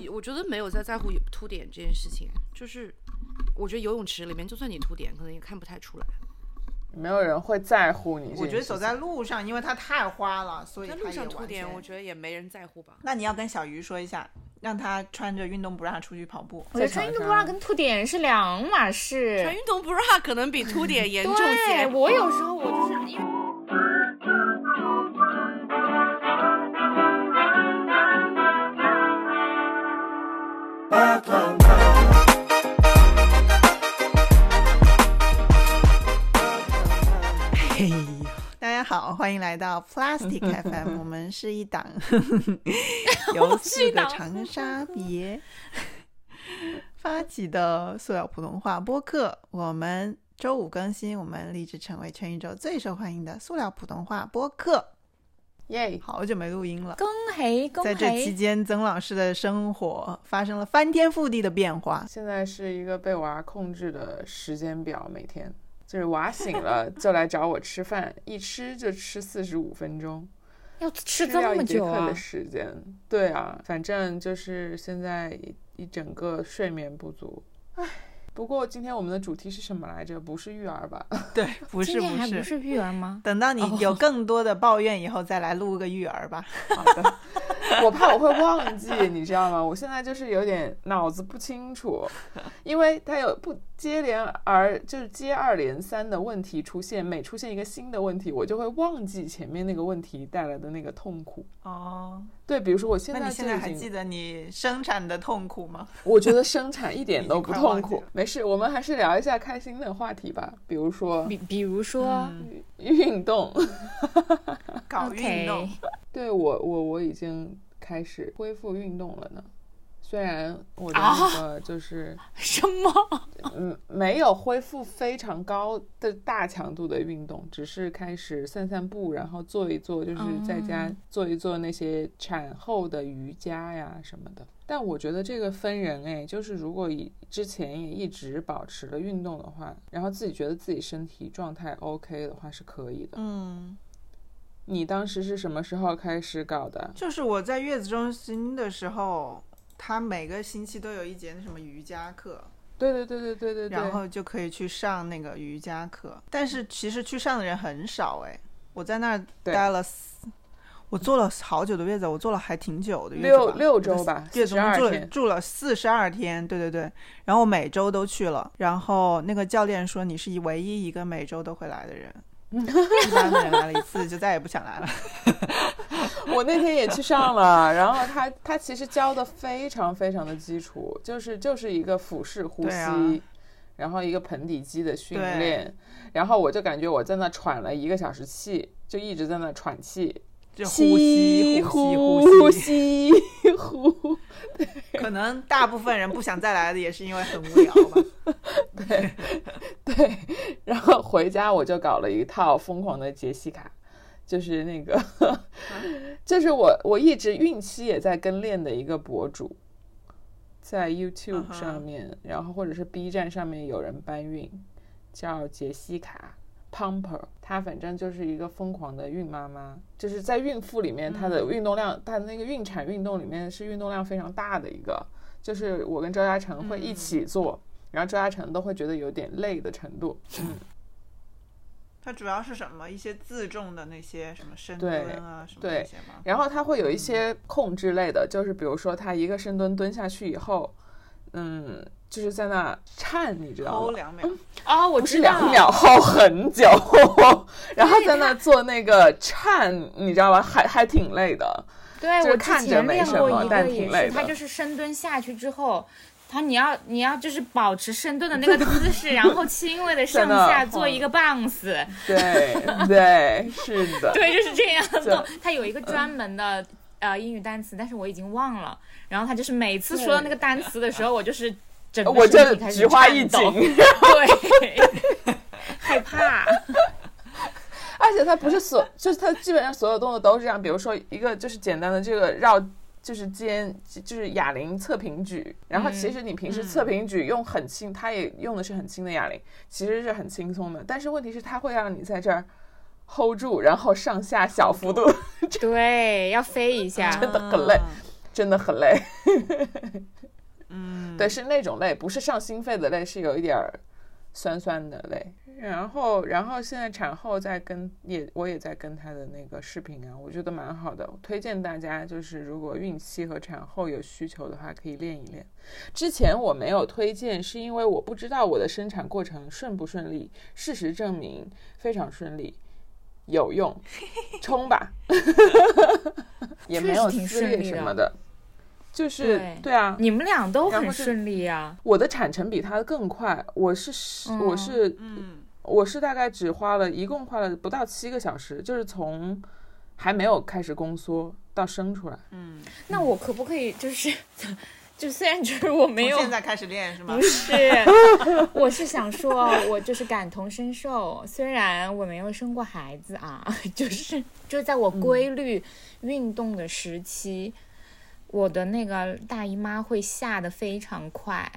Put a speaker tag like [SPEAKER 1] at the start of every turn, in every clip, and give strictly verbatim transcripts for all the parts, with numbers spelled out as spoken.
[SPEAKER 1] 我觉得没有在在乎凸点这件事情，就是我觉得游泳池里面就算你凸点可能也看不太出来，
[SPEAKER 2] 没有人会在乎你。
[SPEAKER 3] 我觉得走在路上因为它太花了，所以它
[SPEAKER 1] 在路上凸点我觉得也没人在乎吧。
[SPEAKER 3] 那你要跟小鱼说一下，让他穿着运动 bra 出去跑步。
[SPEAKER 4] 我觉得穿运动 bra 跟凸点是两码事，
[SPEAKER 1] 穿运动 bra 可能比凸点严重些。
[SPEAKER 4] 对，我有时候我就是因为
[SPEAKER 3] 嘿，大家好，欢迎来到 Plastic F M 我们是一档由四个长沙别发起的塑料普通话播客，我们周五更新，我们立志成为全宇宙最受欢迎的塑料普通话播客。
[SPEAKER 2] 耶、yeah ！
[SPEAKER 3] 好久没录音了，
[SPEAKER 4] 恭喜恭喜！
[SPEAKER 3] 在这期间，曾老师的生活发生了翻天覆地的变化。
[SPEAKER 2] 现在是一个被娃控制的时间表，每天就是娃醒了就来找我吃饭，一吃就吃四十五分钟，
[SPEAKER 4] 要吃这么久啊？
[SPEAKER 2] 吃掉一节课的时间，对啊，反正就是现在一整个睡眠不足，唉。不过今天我们的主题是什么来着？不是育儿吧？
[SPEAKER 3] 对，不是不是，
[SPEAKER 4] 今天还不是育儿吗？
[SPEAKER 3] 等到你有更多的抱怨以后，再来录个育儿吧。
[SPEAKER 2] 好的，我怕我会忘记，你知道吗？我现在就是有点脑子不清楚，因为它有不接连而就是接二连三的问题出现，每出现一个新的问题，我就会忘记前面那个问题带来的那个痛苦。
[SPEAKER 3] 哦，
[SPEAKER 2] 对，比如说我现在，
[SPEAKER 3] 那你现在还记得你生产的痛苦吗？
[SPEAKER 2] 我觉得生产一点都不痛苦。没事，我们还是聊一下开心的话题吧，比如说，
[SPEAKER 4] 比比如说、
[SPEAKER 2] 嗯、运动，
[SPEAKER 3] 搞运动。
[SPEAKER 2] Okay. 对我，我我已经开始恢复运动了呢。虽然我的那个就是、
[SPEAKER 4] 啊、什么，
[SPEAKER 2] 嗯，没有恢复非常高的大强度的运动，只是开始散散步，然后做一做，就是在家做一做那些产后的瑜伽呀什么的。但我觉得这个分人哎，就是如果以之前也一直保持了运动的话，然后自己觉得自己身体状态 OK 的话是可以的。
[SPEAKER 3] 嗯，
[SPEAKER 2] 你当时是什么时候开始搞的？
[SPEAKER 3] 就是我在月子中心的时候，他每个星期都有一节那什么瑜伽课。
[SPEAKER 2] 对对对对对对对，
[SPEAKER 3] 然后就可以去上那个瑜伽课，但是其实去上的人很少哎。我在那儿待了，我做了好久的月子，我做了还挺久的月子，
[SPEAKER 2] 六六周吧，
[SPEAKER 3] 月子中住了住了四十二天，对对对。然后每周都去了，然后那个教练说你是唯一一个每周都会来的人。一般的人来了一次就再也不想来了。
[SPEAKER 2] 我那天也去上了，然后他他其实教的非常非常的基础，就是就是一个腹式呼吸、啊、然后一个盆底肌的训练，然后我就感觉我在那喘了一个小时气，就一直在那喘气，
[SPEAKER 3] 就呼吸呼
[SPEAKER 2] 吸呼吸呼，
[SPEAKER 3] 可能大部分人不想再来的也是因为很无聊吧。
[SPEAKER 2] 对对，然后回家我就搞了一套疯狂的杰西卡，就是那个就是我我一直孕期也在跟练的一个博主，在 YouTube 上面、uh-huh. 然后或者是 B 站上面有人搬运，叫杰西卡 Pumper， 她反正就是一个疯狂的孕妈妈，就是在孕妇里面她的运动量、嗯、她的那个孕产运动里面是运动量非常大的一个，就是我跟周嘉诚会一起做、嗯，然后周嘉诚都会觉得有点累的程度。嗯，
[SPEAKER 3] 它主要是什么？一些自重的那些什么深蹲啊什么那些吗？
[SPEAKER 2] 然后它会有一些控制类的、嗯、就是比如说它一个深蹲蹲下去以后，嗯，就是在那颤，你知道吗？
[SPEAKER 3] hold两秒
[SPEAKER 4] 啊、哦，我知道，
[SPEAKER 2] 两秒 hold 很久，然后在那做那个颤，你知道吧？还还挺累的。
[SPEAKER 4] 对，
[SPEAKER 2] 就是看着没什么，但挺累的。
[SPEAKER 4] 它就是深蹲下去之后。他你要你要就是保持深蹲的那个姿势，然后轻微的上下做一个 bounce。
[SPEAKER 2] 对对，是的。
[SPEAKER 4] 对，就是这样做。他有一个专门的、嗯、呃英语单词，但是我已经忘了。然后他就是每次说到那个单词的时候，我就是整个身体开始
[SPEAKER 2] 菊花一紧，
[SPEAKER 4] 对，害怕。
[SPEAKER 2] 而且他不是所，就是他基本上所有动作都是这样。比如说一个就是简单的这个绕。就是肩就是哑铃侧平举，然后其实你平时侧平举用很轻、嗯、他也用的是很轻的哑铃，其实是很轻松的，但是问题是他会让你在这儿 hold 住，然后上下小幅度，
[SPEAKER 4] 对，要飞一下，
[SPEAKER 2] 真的很累。 真的很累。
[SPEAKER 3] 嗯，
[SPEAKER 2] 对，是那种累，不是上心肺的累，是有一点酸酸的累。然后，然后现在产后在跟也我也在跟他的那个视频啊，我觉得蛮好的。我推荐大家就是如果孕期和产后有需求的话，可以练一练。之前我没有推荐，是因为我不知道我的生产过程顺不顺利。事实证明非常顺利，有用，冲吧！也没有撕裂什么的。就是对, 对啊，
[SPEAKER 4] 你们俩都很顺利啊。
[SPEAKER 2] 我的产程比他更快，我是、嗯、我是嗯，我是大概只花了一共花了不到七个小时，就是从还没有开始宫缩到生出来。
[SPEAKER 4] 嗯，那我可不可以就是就虽然就是我没有
[SPEAKER 3] 从现在开始练是吗？
[SPEAKER 4] 不是，我是想说我就是感同身受，虽然我没有生过孩子啊，就是就在我规律运动的时期。嗯，我的那个大姨妈会下得非常快，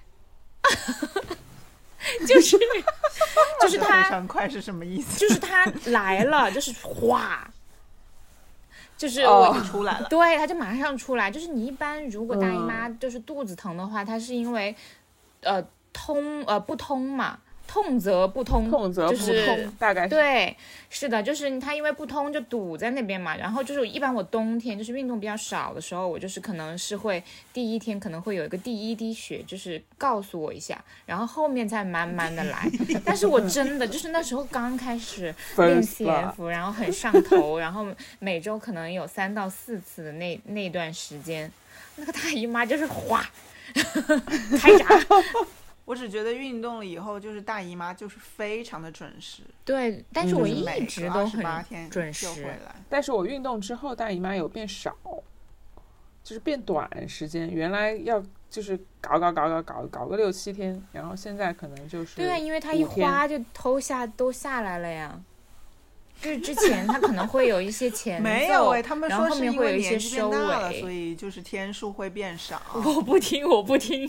[SPEAKER 4] 就是就是它
[SPEAKER 3] 非常快是什么意思？
[SPEAKER 4] 就是它来了，就是哗，就是我、
[SPEAKER 3] 哦、出来了，
[SPEAKER 4] 对，它就马上出来。就是你一般如果大姨妈就是肚子疼的话，嗯、它是因为呃通呃不通嘛。痛则不通，
[SPEAKER 2] 痛则不通，就是、大概是
[SPEAKER 4] 对，是的，就是它因为不通就堵在那边嘛。然后就是一般我冬天就是运动比较少的时候，我就是可能是会第一天可能会有一个第一滴血，就是告诉我一下，然后后面再慢慢的来。但是我真的就是那时候刚开始练 C F， 然后很上头，然后每周可能有三到四次的那那段时间，那个大姨妈就是哗开闸。
[SPEAKER 3] 我只觉得运动了以后，就是大姨妈就是非常的准时。
[SPEAKER 4] 对，但是我一直都很准时。
[SPEAKER 3] 就回来
[SPEAKER 2] 但是我运动之后，大姨妈有变少，就是变短时间。原来要就是搞搞搞搞搞搞个六七天，然后现在可能就是
[SPEAKER 4] 对啊，因为它一花就偷下都下来了呀。就是之前他可能会有一些前奏，
[SPEAKER 3] 没有哎，他们说是因为
[SPEAKER 4] 年纪变大
[SPEAKER 3] 了，所以就是天数会变少。
[SPEAKER 4] 我不听，我不听。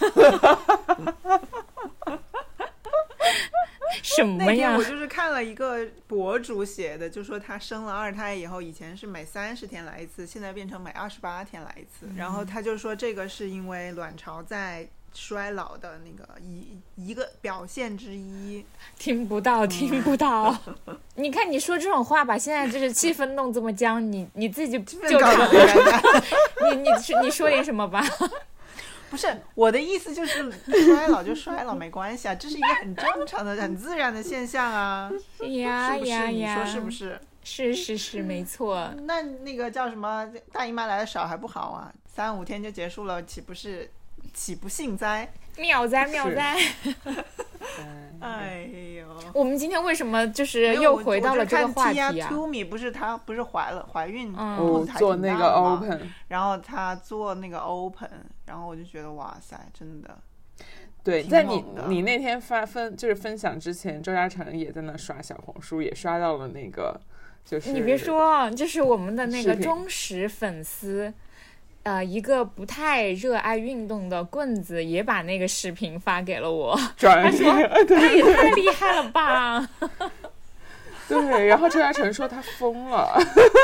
[SPEAKER 4] 什么呀？
[SPEAKER 3] 那天我就是看了一个博主写的，就说他生了二胎以后，以前是每三十天来一次，现在变成每二十八天来一次。嗯、然后他就说这个是因为卵巢在衰老的那个一一个表现之一。
[SPEAKER 4] 听不到，听不到。嗯、你看你说这种话吧，现在就是气氛弄这么僵，你你自己就
[SPEAKER 3] 搞
[SPEAKER 4] 你你你说点什么吧。
[SPEAKER 3] 不是我的意思，就是衰老就衰老没关系啊，这是一个很正常的、很自然的现象啊。
[SPEAKER 4] 呀呀呀！
[SPEAKER 3] 你说是不是？
[SPEAKER 4] 是是是，没错。
[SPEAKER 3] 那那个叫什么大姨妈来的少还不好啊？三五天就结束了，岂不是岂不幸哉？
[SPEAKER 4] 妙哉妙哉！
[SPEAKER 3] 哎呦，
[SPEAKER 4] 我们今天为什么就是又回到了这个话题啊
[SPEAKER 3] ？Tumi 不是她不是怀了怀孕，
[SPEAKER 2] 嗯，做那个 open，
[SPEAKER 3] 然后她做那个 open， 然后我就觉得哇塞，真的。
[SPEAKER 2] 对，在你你那天发分就是分享之前，周嘉诚也在那刷小红书，也刷到了那个，就是
[SPEAKER 4] 你别说，就是我们的那个忠实粉丝。呃，一个不太热爱运动的棍子也把那个视频发给了我，他说他也太厉害了吧。
[SPEAKER 2] 对，然后周嘉诚说他疯了。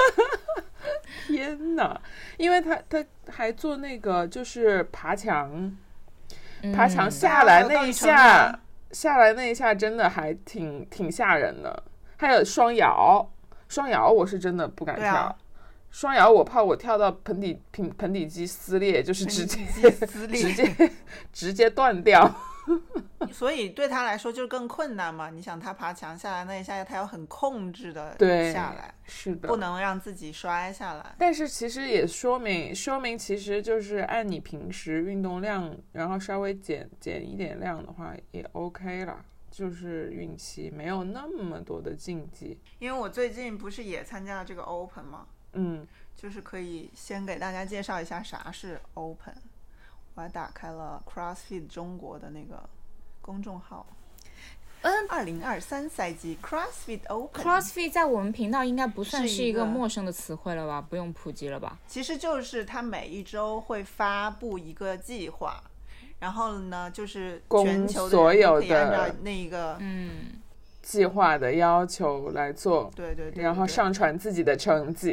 [SPEAKER 2] 天哪，因为他他还做那个就是爬墙，爬墙下来那一下、嗯、下来那一下真的还挺挺吓人的。还有双摇，双摇我是真的不敢跳。双摇我怕我跳到盆底盆盆底肌撕裂，就是直接
[SPEAKER 3] 撕裂
[SPEAKER 2] 直接直接断掉。
[SPEAKER 3] 所以对他来说就更困难嘛。你想他爬墙下来那一下，他要很控制的下来，
[SPEAKER 2] 是的，
[SPEAKER 3] 不能让自己摔下来。
[SPEAKER 2] 但是其实也说明说明，其实就是按你平时运动量，然后稍微减减一点量的话，也 OK 啦。就是孕期没有那么多的禁忌。
[SPEAKER 3] 因为我最近不是也参加了这个 Open 吗？
[SPEAKER 2] 嗯，
[SPEAKER 3] 就是可以先给大家介绍一下啥是 Open。我还打开了 CrossFit 中国的那个公众号。嗯，二零二三赛季 CrossFit Open。CrossFit
[SPEAKER 4] 在我们频道应该不算是一个陌生的词汇了吧？不用普及了吧？
[SPEAKER 3] 其实就是他每一周会发布一个计划，然后呢，就是全球的人都可以按照那个
[SPEAKER 4] 嗯
[SPEAKER 2] 计划的要求来做，
[SPEAKER 3] 对对 对, 对，
[SPEAKER 2] 然后上传自己的成绩。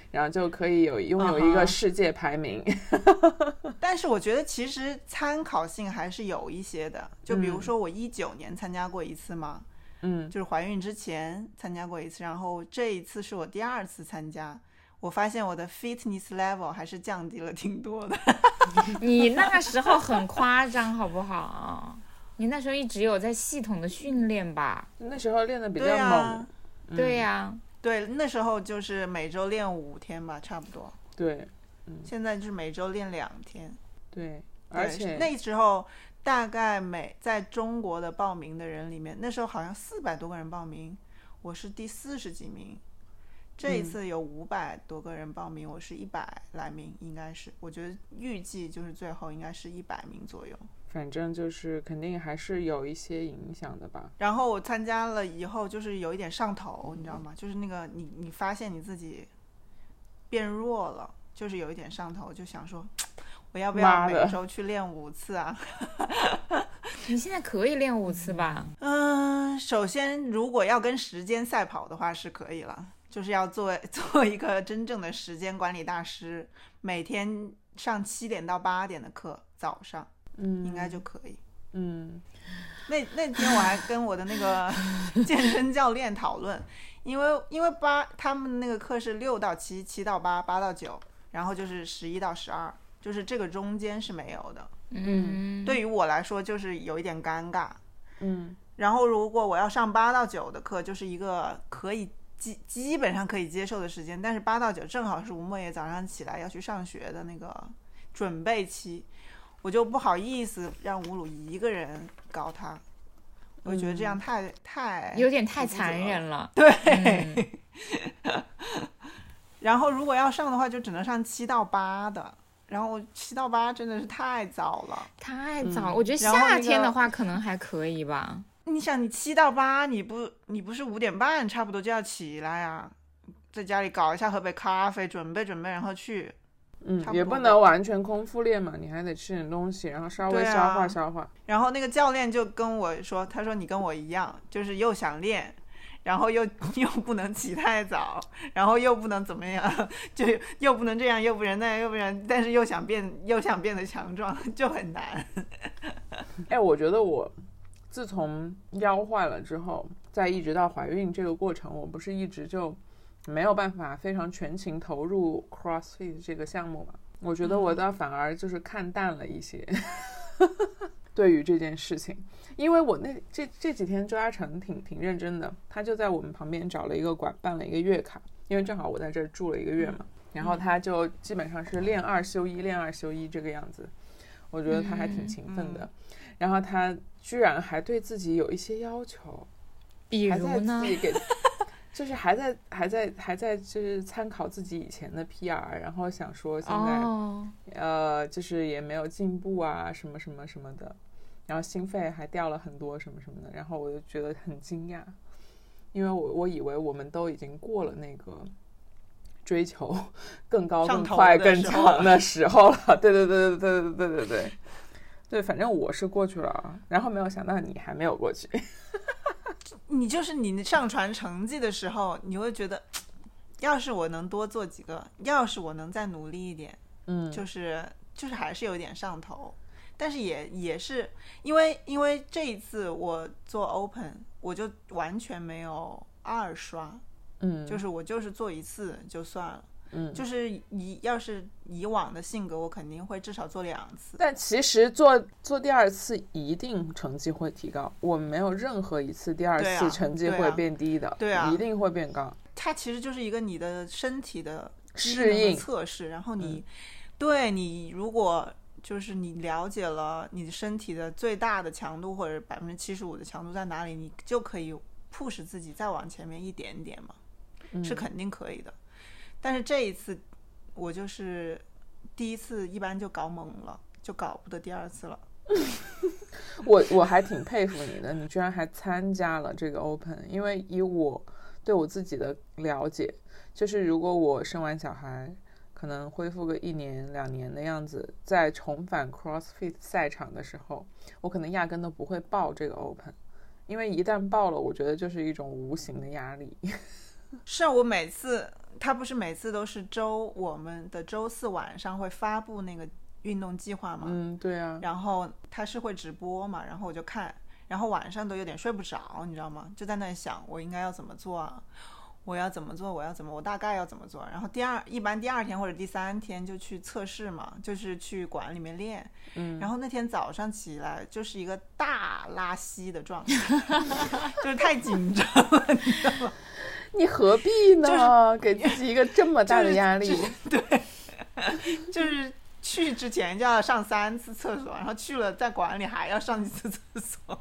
[SPEAKER 2] 然后就可以有拥有一个世界排名。
[SPEAKER 3] Uh-huh. 但是我觉得其实参考性还是有一些的，就比如说我一九年参加过一次嘛，
[SPEAKER 2] 嗯，
[SPEAKER 3] 就是怀孕之前参加过一次，然后这一次是我第二次参加，我发现我的 fitness level 还是降低了挺多的。
[SPEAKER 4] 你那个时候很夸张好不好？你那时候一直有在系统的训练吧？
[SPEAKER 2] 那时候练的比较猛。
[SPEAKER 3] 对呀、
[SPEAKER 2] 嗯、
[SPEAKER 4] 对呀，
[SPEAKER 3] 对，那时候就是每周练五天吧，差不多。
[SPEAKER 2] 对，嗯，
[SPEAKER 3] 现在就是每周练两天。
[SPEAKER 2] 对，而且
[SPEAKER 3] 那时候大概每在中国的报名的人里面，那时候好像四百多个人报名，我是第四十几名。这一次有五百多个人报名，嗯、我是一百来名，应该是，我觉得预计就是最后应该是一百名左右。
[SPEAKER 2] 反正就是肯定还是有一些影响的吧。
[SPEAKER 3] 然后我参加了以后，就是有一点上头，你知道吗？就是那个你你发现你自己变弱了，就是有一点上头，就想说，我要不要每周去练五次啊？
[SPEAKER 4] 你现在可以练五次吧？
[SPEAKER 3] 嗯，首先如果要跟时间赛跑的话是可以了。就是要做做一个真正的时间管理大师，每天上七点到八点的课，早上，
[SPEAKER 2] 嗯，
[SPEAKER 3] 应该就可以。
[SPEAKER 2] 嗯，
[SPEAKER 3] 那那天我还跟我的那个健身教练讨论，因为因为八他们那个课是六到七，七到八，八到九，然后就是十一到十二，就是这个中间是没有的。
[SPEAKER 4] 嗯，
[SPEAKER 3] 对于我来说就是有一点尴尬。
[SPEAKER 2] 嗯，
[SPEAKER 3] 然后如果我要上八到九的课，就是一个可以。基基本上可以接受的时间，但是八到九正好是吴莫言早上起来要去上学的那个准备期，我就不好意思让吴鲁一个人搞他，我觉得这样太、嗯、太
[SPEAKER 4] 有点太残忍了。
[SPEAKER 3] 对、嗯、然后如果要上的话就只能上七到八的，然后七到八真的是太早了，
[SPEAKER 4] 太早了、嗯、我觉得夏天的话可能还可以吧。
[SPEAKER 3] 你想你七到八你不你不是五点半差不多就要起来啊，在家里搞一下喝杯咖啡准备准备然后去，
[SPEAKER 2] 嗯，也不能完全空腹练嘛，你还得吃点东西然后稍微消化消化、啊、
[SPEAKER 3] 然后那个教练就跟我说，他说你跟我一样，就是又想练然后又又不能起太早，然后又不能怎么样，就又不能这样又不能那样又不能，但是又想变又想变得强壮，就很难。
[SPEAKER 2] 哎，我觉得我自从腰坏了之后，再一直到怀孕这个过程，我不是一直就没有办法非常全情投入 CrossFit 这个项目嘛？我觉得我倒反而就是看淡了一些、嗯、对于这件事情，因为我那这这几天周阿成挺挺认真的，他就在我们旁边找了一个馆办了一个月卡，因为正好我在这儿住了一个月嘛，然后他就基本上是练二休一练二休一这个样子，我觉得他还挺勤奋的、嗯嗯、然后他居然还对自己有一些要求，
[SPEAKER 4] 比如呢，
[SPEAKER 2] 还在自己给就是还在还在还在就是参考自己以前的 P R， 然后想说现在、oh. 呃就是也没有进步啊什么什么什么的，然后心肺还掉了很多什么什么的，然后我就觉得很惊讶，因为我我以为我们都已经过了那个追求更高更快更长的时候了，对对对对对对对对对对，反正我是过去了，然后没有想到你还没有过去。
[SPEAKER 3] 你就是你上传成绩的时候，你会觉得，要是我能多做几个，要是我能再努力一点，
[SPEAKER 2] 嗯，
[SPEAKER 3] 就是就是还是有点上头，但是也也是因为因为这一次我做 Open， 我就完全没有二刷，
[SPEAKER 2] 嗯，
[SPEAKER 3] 就是我就是做一次就算了。
[SPEAKER 2] 嗯，
[SPEAKER 3] 就是以要是以往的性格，我肯定会至少做两次。
[SPEAKER 2] 但其实做做第二次一定成绩会提高，我没有任何一次第二次成绩会变低的，
[SPEAKER 3] 对啊，
[SPEAKER 2] 一定会变高。
[SPEAKER 3] 它其实就是一个你的身体的
[SPEAKER 2] 适应
[SPEAKER 3] 测试，然后你、
[SPEAKER 2] 嗯、
[SPEAKER 3] 对你如果就是你了解了你身体的最大的强度或者百分之七十五的强度在哪里，你就可以 push 自己再往前面一点点嘛，
[SPEAKER 2] 嗯、
[SPEAKER 3] 是肯定可以的。但是这一次我就是第一次一般就搞懵了，就搞不得第二次了。
[SPEAKER 2] 我我还挺佩服你的，你居然还参加了这个 Open， 因为以我对我自己的了解，就是如果我生完小孩可能恢复个一年两年的样子，在重返 CrossFit 赛场的时候，我可能压根都不会报这个 Open， 因为一旦报了，我觉得就是一种无形的压力。
[SPEAKER 3] 是我每次，他不是每次都是周我们的周四晚上会发布那个运动计划嘛？
[SPEAKER 2] 嗯，对啊。
[SPEAKER 3] 然后他是会直播嘛，然后我就看，然后晚上都有点睡不着，你知道吗？就在那想我应该要怎么做啊，我要怎么做，我要怎么，我大概要怎么做。然后第二，一般第二天或者第三天就去测试嘛，就是去馆里面练。
[SPEAKER 2] 嗯。
[SPEAKER 3] 然后那天早上起来就是一个大拉稀的状态，就是太紧张了，你知道吗？
[SPEAKER 2] 你何必呢？
[SPEAKER 3] 就是、
[SPEAKER 2] 给自己一个这么大的压力。
[SPEAKER 3] 就是就是、对，就是去之前就要上三次厕所，然后去了在馆里还要上一次厕所。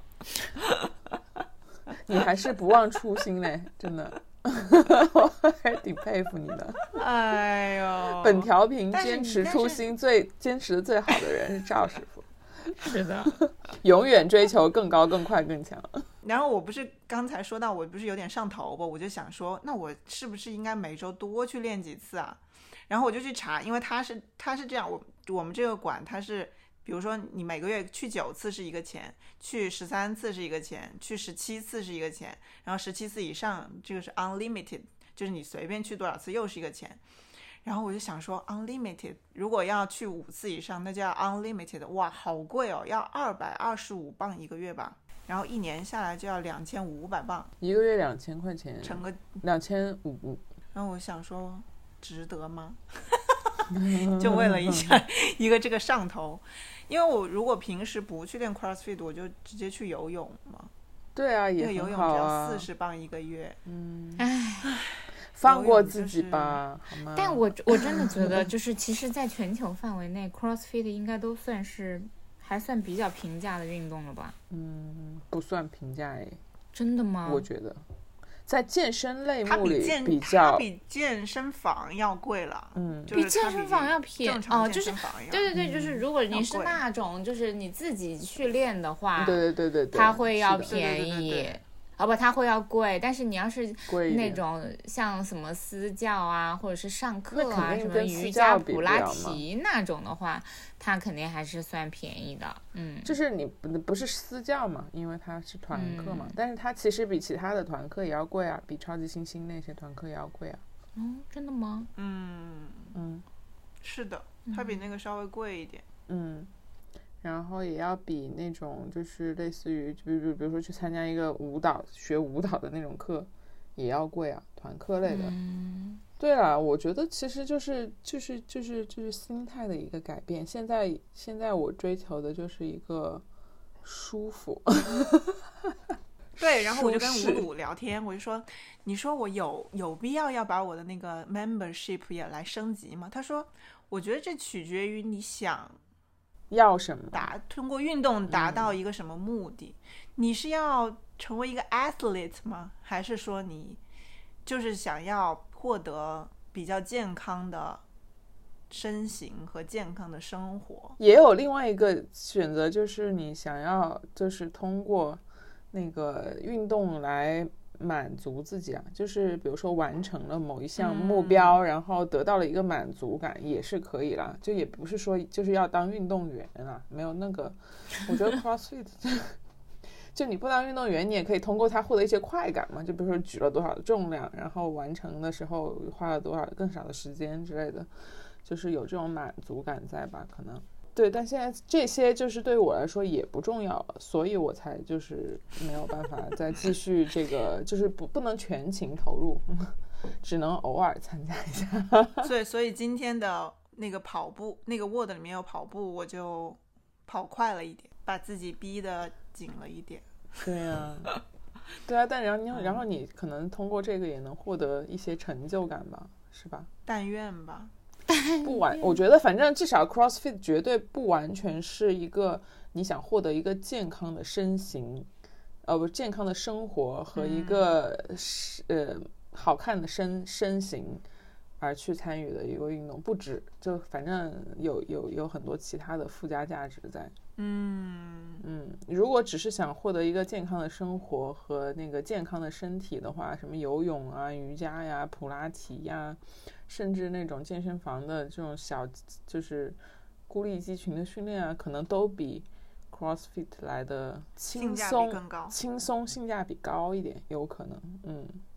[SPEAKER 2] 你还是不忘初心嘞，真的。我还挺佩服你的。
[SPEAKER 3] 哎呦，
[SPEAKER 2] 本调频坚持初心最坚持的最好的人是赵师傅。
[SPEAKER 4] 是的，
[SPEAKER 2] 永远追求更高更快更强。
[SPEAKER 3] 然后我不是刚才说到我不是有点上头吧，我就想说那我是不是应该每周多去练几次啊？然后我就去查，因为他是他是这样，我我们这个馆他是比如说你每个月去九次是一个钱，去十三次是一个钱，去十七次是一个钱，然后十七次以上这个是 unlimited， 就是你随便去多少次又是一个钱。然后我就想说 unlimited 如果要去五次以上那叫 unlimited， 哇好贵哦，要二百二十五磅一个月吧，然后一年下来就要两千五百磅，
[SPEAKER 2] 一个月两千块钱，
[SPEAKER 3] 乘个
[SPEAKER 2] 两千五。
[SPEAKER 3] 然后我想说值得吗？就为了一下一个这个上头，因为我如果平时不去练 CrossFit 我就直接去游泳嘛。
[SPEAKER 2] 对啊，也
[SPEAKER 3] 很好啊，那个游泳只要四十磅一个月。
[SPEAKER 2] 嗯，
[SPEAKER 4] 唉，
[SPEAKER 2] 放过自己吧，
[SPEAKER 3] 就是、
[SPEAKER 2] 好吗？
[SPEAKER 4] 但我我真的觉得，就是其实，在全球范围内 ，CrossFit 应该都算是还算比较平价的运动了吧？
[SPEAKER 2] 嗯，不算平价哎。
[SPEAKER 4] 真的吗？
[SPEAKER 2] 我觉得。在健身类目里
[SPEAKER 3] 比
[SPEAKER 2] 比较，
[SPEAKER 3] 它比健身房要贵了，
[SPEAKER 2] 嗯，
[SPEAKER 3] 就是
[SPEAKER 4] 比健身房要便宜哦，就是对对对，就是如果你是那种就是你自己去练的话，
[SPEAKER 2] 对对对对对，
[SPEAKER 4] 它会要便宜。哦不，它会要贵，但是你要是那种像什么私教啊，或者是上课啊，什么瑜伽、普拉提那种的话，它肯定还是算便宜的。嗯，
[SPEAKER 2] 就是你不不是私教嘛，因为它是团课嘛，嗯、但是它其实比其他的团课也要贵啊，比超级星星那些团课也要贵啊。
[SPEAKER 4] 嗯，真的吗？
[SPEAKER 3] 嗯
[SPEAKER 2] 嗯，
[SPEAKER 3] 是的，它比那个稍微贵一点。
[SPEAKER 2] 嗯。然后也要比那种就是类似于，比如比如说去参加一个舞蹈学舞蹈的那种课，也要贵啊，团课类的。
[SPEAKER 4] 嗯、
[SPEAKER 2] 对了，我觉得其实就是就是就是就是心态的一个改变。现在现在我追求的就是一个舒服。
[SPEAKER 3] 对，然后我就跟吴鲁聊天，我就说，你说我有有必要要把我的那个 membership 也来升级吗？他说，我觉得这取决于你想。
[SPEAKER 2] 要什么？
[SPEAKER 3] 达通过运动达到一个什么目的？嗯、你是要成为一个 athlete 吗？还是说你就是想要获得比较健康的身形和健康的生活？
[SPEAKER 2] 也有另外一个选择，就是你想要就是通过那个运动来满足自己啊，就是比如说完成了某一项目标、嗯、然后得到了一个满足感也是可以啦，就也不是说就是要当运动员啊，没有那个我觉得 CrossFit 就你不当运动员你也可以通过它获得一些快感嘛，就比如说举了多少的重量，然后完成的时候花了多少更少的时间之类的，就是有这种满足感在吧，可能对，但现在这些就是对我来说也不重要了，所以我才就是没有办法再继续这个，就是不不能全情投入，只能偶尔参加一下。
[SPEAKER 3] 所以，所以今天的那个跑步，那个 Word 里面有跑步，我就跑快了一点，把自己逼得紧了一点。
[SPEAKER 2] 对啊，对啊，但然后你然后你可能通过这个也能获得一些成就感吧，是吧？
[SPEAKER 3] 但愿吧。
[SPEAKER 2] 不完，我觉得反正至少 CrossFit 绝对不完全是一个你想获得一个健康的身形，呃，不健康的生活和一个、嗯、呃好看的身身形而去参与的一个运动，不止，就反正有有有很多其他的附加价值在。
[SPEAKER 3] 嗯
[SPEAKER 2] 嗯，如果只是想获得一个健康的生活和那个健康的身体的话，什么游泳啊、瑜伽呀、普拉提呀，甚至那种健身房的这种小就是孤立肌群的训练啊，可能都比 CrossFit 来的轻松、
[SPEAKER 3] 更高、
[SPEAKER 2] 轻松、性价比高一点，有可能。嗯，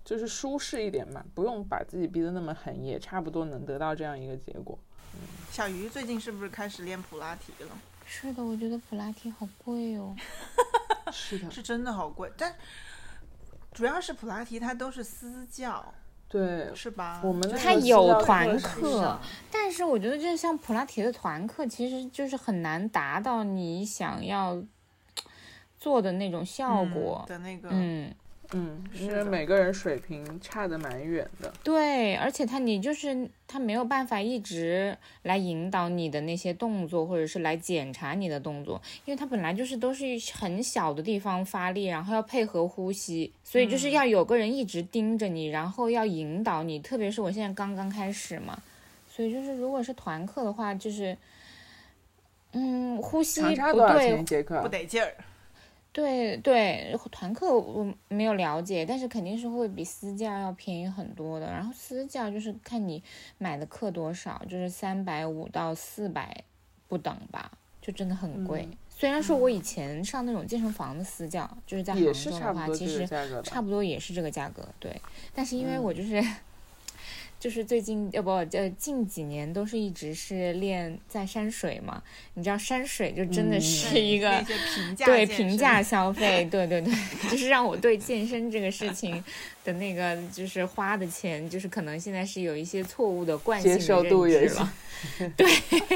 [SPEAKER 2] 就是舒适一点嘛，不用把自己逼得那么狠，也差不多能得到这样一个结果。
[SPEAKER 3] 嗯、小鱼最近是不是开始练普拉提了？
[SPEAKER 4] 是的，我觉得普拉提好贵哦。
[SPEAKER 2] 是的，
[SPEAKER 3] 是真的好贵，但主要是普拉提它都是私教，
[SPEAKER 2] 对，
[SPEAKER 3] 是吧？
[SPEAKER 2] 我们
[SPEAKER 4] 它有团课，但是我觉得就是像普拉提的团课，其实就是很难达到你想要做的那种效果、
[SPEAKER 3] 嗯、的那个，
[SPEAKER 4] 嗯。
[SPEAKER 2] 嗯，因为每个人水平差得蛮远的。
[SPEAKER 4] 对，而且他你就是他没有办法一直来引导你的那些动作，或者是来检查你的动作，因为他本来就是都是很小的地方发力，然后要配合呼吸，所以就是要有个人一直盯着你，然后要引导你。特别是我现在刚刚开始嘛，所以就是如果是团课的话，就是嗯，呼吸不对，
[SPEAKER 2] 一节课
[SPEAKER 3] 不得劲儿。
[SPEAKER 4] 对对，团课我没有了解，但是肯定是会比私教要便宜很多的。然后私教就是看你买的课多少，就是三百五到四百不等吧，就真的很贵。嗯、虽然说我以前上那种健身房的私教，嗯、就是在杭州的话，其实差不多也是这个价格，对。但是因为我就是。嗯就是最近要不呃近几年都是一直是练在山水嘛，你知道山水就真的是一个、
[SPEAKER 3] 嗯、平价
[SPEAKER 4] 对平价消费，对对对，就是让我对健身这个事情的那个就是花的钱，就是可能现在是有一些错误的惯性的
[SPEAKER 2] 接受度也
[SPEAKER 4] 认知了，对。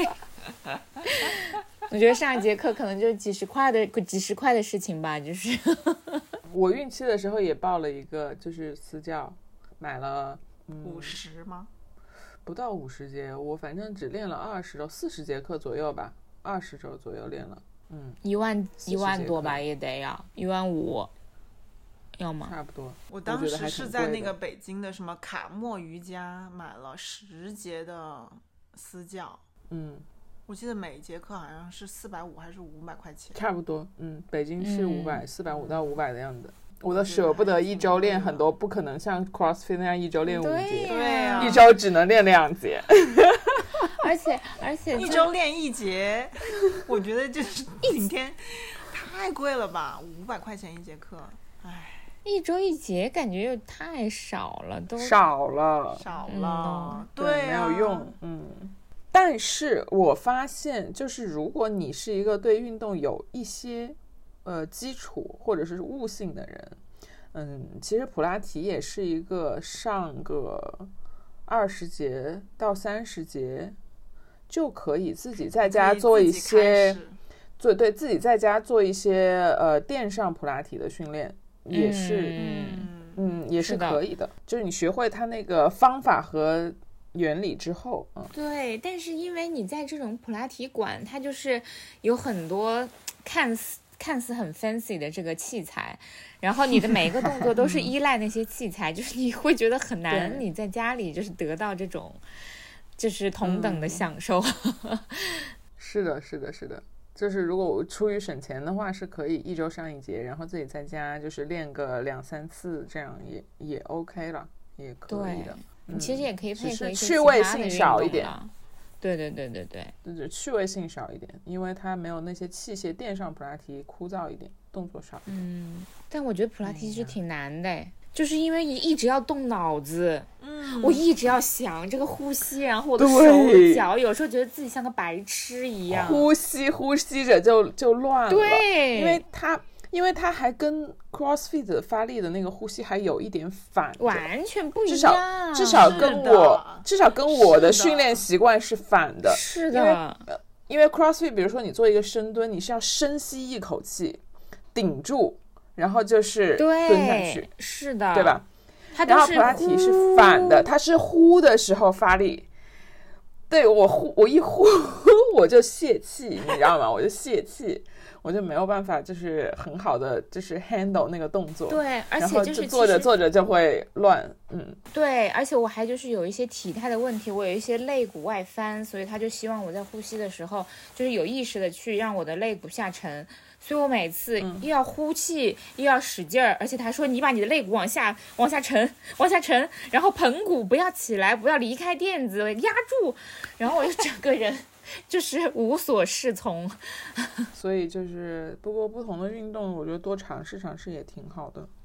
[SPEAKER 4] 我觉得上一节课可能就几十块的几十块的事情吧，就是
[SPEAKER 2] 我孕期的时候也报了一个就是私教，买了。
[SPEAKER 3] 五十吗？
[SPEAKER 2] 不到五十节，我反正只练了二十周，四十节课左右吧，二十周左右练了，嗯，
[SPEAKER 4] 一万一万多吧，也得要一万五，要吗？
[SPEAKER 2] 差不多。
[SPEAKER 3] 我当时是在那个北京的什么卡莫瑜伽买了十节的私教，
[SPEAKER 2] 嗯，
[SPEAKER 3] 我记得每一节课好像是四百五还是五百块钱，
[SPEAKER 2] 差不多，嗯，北京是五百，四百五到五百的样子。我都舍不得一周练很多，不可能像 CrossFit 那样一周练五节，
[SPEAKER 3] 对呀、啊，
[SPEAKER 2] 一周只能练两节。
[SPEAKER 4] 而且而且
[SPEAKER 3] 一周练一节，我觉得就是一天太贵了吧，五百块钱一节课，唉，
[SPEAKER 4] 一周一节感觉又太少了，都
[SPEAKER 2] 少了，
[SPEAKER 3] 少了，
[SPEAKER 2] 嗯、
[SPEAKER 3] 对、
[SPEAKER 2] 啊，没有用，嗯。但是我发现，就是如果你是一个对运动有一些。呃，基础或者是悟性的人，嗯，其实普拉提也是一个上个二十节到三十节就可以自己在家做一些，做对自己在家做一些呃垫上普拉提的训练，也是，
[SPEAKER 4] 嗯
[SPEAKER 2] 嗯，也是可以的。就是你学会它那个方法和原理之后，嗯，
[SPEAKER 4] 对。但是因为你在这种普拉提馆，它就是有很多看似。看似很 fancy 的这个器材，然后你的每一个动作都是依赖那些器材，就是你会觉得很难，你在家里就是得到这种就是同等的享受。
[SPEAKER 2] 嗯、是的，是的，是的，就是如果我出于省钱的话，是可以一周上一节，然后自己在家就是练个两三次，这样也也 OK 了，也可以的。
[SPEAKER 4] 嗯、其实也可以配合一些
[SPEAKER 2] 趣味性少一点。
[SPEAKER 4] 对对对对对，
[SPEAKER 2] 就是趣味性少一点，因为它没有那些器械垫上普拉提枯燥一点，动作少一点。
[SPEAKER 4] 嗯，但我觉得普拉提其实挺难的、嗯、就是因为你一直要动脑子，
[SPEAKER 3] 嗯，
[SPEAKER 4] 我一直要想这个呼吸，然后我的手脚有时候觉得自己像个白痴一样，
[SPEAKER 2] 呼吸呼吸着就就乱了。
[SPEAKER 4] 对，
[SPEAKER 2] 因为它因为它还跟 CrossFit 发力的那个呼吸还有一点反，
[SPEAKER 4] 完全不一样。
[SPEAKER 2] 至少至少跟我至少跟我的训练习惯是反的。
[SPEAKER 4] 是的，
[SPEAKER 2] 因为、呃、因为 CrossFit 比如说你做一个深蹲，你是要深吸一口气，顶住，然后就是蹲下去。
[SPEAKER 4] 是的，
[SPEAKER 2] 对吧？
[SPEAKER 4] 它
[SPEAKER 2] 然后普拉提是反的，它是呼的时候发力。对，我呼我一呼我就泄气，你知道吗？我就泄气。我就没有办法就是很好的就是 handle 那个动作，
[SPEAKER 4] 对，而且就是
[SPEAKER 2] 做着做着就会乱，嗯，
[SPEAKER 4] 对，而且我还就是有一些体态的问题，我有一些肋骨外翻，所以他就希望我在呼吸的时候就是有意识的去让我的肋骨下沉，所以我每次又要呼气、嗯、又要使劲儿，而且他说你把你的肋骨往下往下沉往下沉，然后盆骨不要起来，不要离开垫子，压住，然后我就整个人就是无所适从。
[SPEAKER 2] 所以就是不过不同的运动我觉得多尝试尝试也挺好的，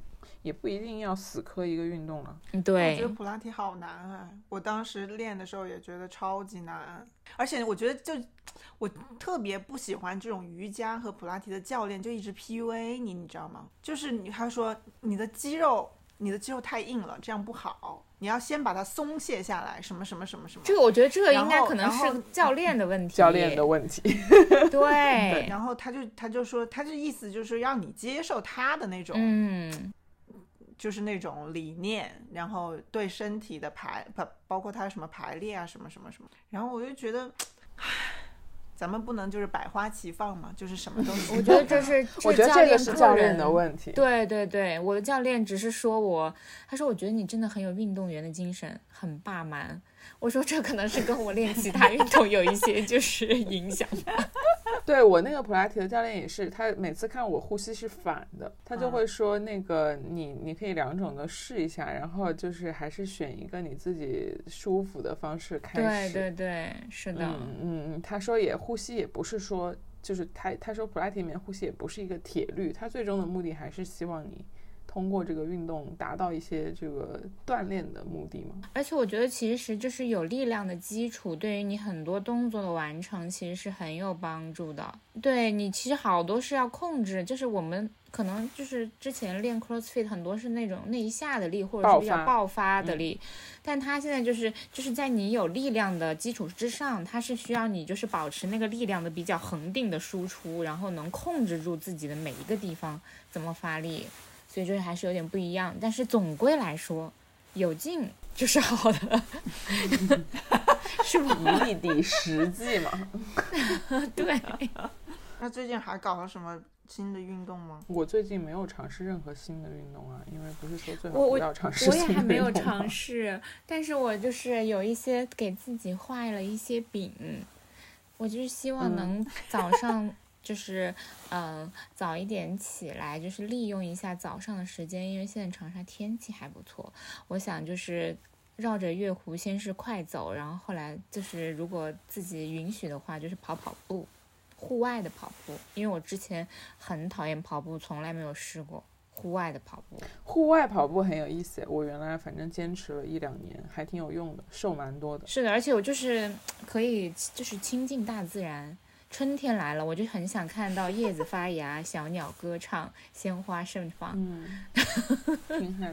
[SPEAKER 2] 也不一定要死磕一个运动了。
[SPEAKER 3] 我觉
[SPEAKER 4] 对
[SPEAKER 3] 得普拉提好难啊！我当时练的时候也觉得超级难，而且我觉得就我特别不喜欢这种瑜伽和普拉提的教练就一直 P U A 你，你知道吗？就是你他说你的肌肉你的肌肉太硬了，这样不好，你要先把它松懈下来，什么什么什么什么。
[SPEAKER 4] 这个我觉得这个应该
[SPEAKER 3] 然后
[SPEAKER 4] 可能
[SPEAKER 3] 然后
[SPEAKER 4] 是教练的问题，
[SPEAKER 2] 教练的问题。
[SPEAKER 4] 对，
[SPEAKER 3] 然后他就他就说他这意思就是让你接受他的那种，
[SPEAKER 4] 嗯，
[SPEAKER 3] 就是那种理念，然后对身体的排包包括他什么排列啊什么什么什么，然后我就觉得，唉，咱们不能就是百花齐放嘛，就是什么东西。
[SPEAKER 4] 我觉得这是
[SPEAKER 2] 我觉得这个是教练
[SPEAKER 4] 人
[SPEAKER 2] 的问题。
[SPEAKER 4] 对对对，我的教练只是说我，他说我觉得你真的很有运动员的精神，很霸蛮。我说这可能是跟我练其他运动有一些就是影响。
[SPEAKER 2] 对，我那个普拉提的教练也是，他每次看我呼吸是反的，他就会说那个你你可以两种都试一下，然后就是还是选一个你自己舒服的方式开始。
[SPEAKER 4] 对对对，是的。
[SPEAKER 2] 嗯嗯嗯，他说也呼吸也不是说就是他他说普拉提里面呼吸也不是一个铁律，他最终的目的还是希望你通过这个运动达到一些这个锻炼的目的嘛。
[SPEAKER 4] 而且我觉得其实就是有力量的基础对于你很多动作的完成其实是很有帮助的。对，你其实好多是要控制，就是我们可能就是之前练 CrossFit 很多是那种那一下的力或者是比较爆发的力，嗯，但他现在就是就是在你有力量的基础之上，它是需要你就是保持那个力量的比较恒定的输出，然后能控制住自己的每一个地方怎么发力，所以这还是有点不一样。但是总归来说有劲就是好的。是吧？
[SPEAKER 2] 以力抵实际嘛。
[SPEAKER 4] 对。
[SPEAKER 3] 那最近还搞了什么新的运动吗？
[SPEAKER 2] 我最近没有尝试任何新的运动啊，因为不是说最好
[SPEAKER 4] 我
[SPEAKER 2] 不要尝试新的运动吗？
[SPEAKER 4] 我也还没有尝试，但是我就是有一些给自己画了一些饼，我就是希望能早上就是嗯、呃、早一点起来，就是利用一下早上的时间，因为现在长沙天气还不错，我想就是绕着月湖先是快走，然后后来就是如果自己允许的话，就是跑跑步。户外的跑步，因为我之前很讨厌跑步，从来没有试过户外的跑步。
[SPEAKER 2] 户外跑步很有意思，我原来反正坚持了一两年，还挺有用的，瘦蛮多的。
[SPEAKER 4] 是的，而且我就是可以就是亲近大自然。春天来了，我就很想看到叶子发芽，小鸟歌唱，鲜花盛放。
[SPEAKER 2] 嗯，挺好的。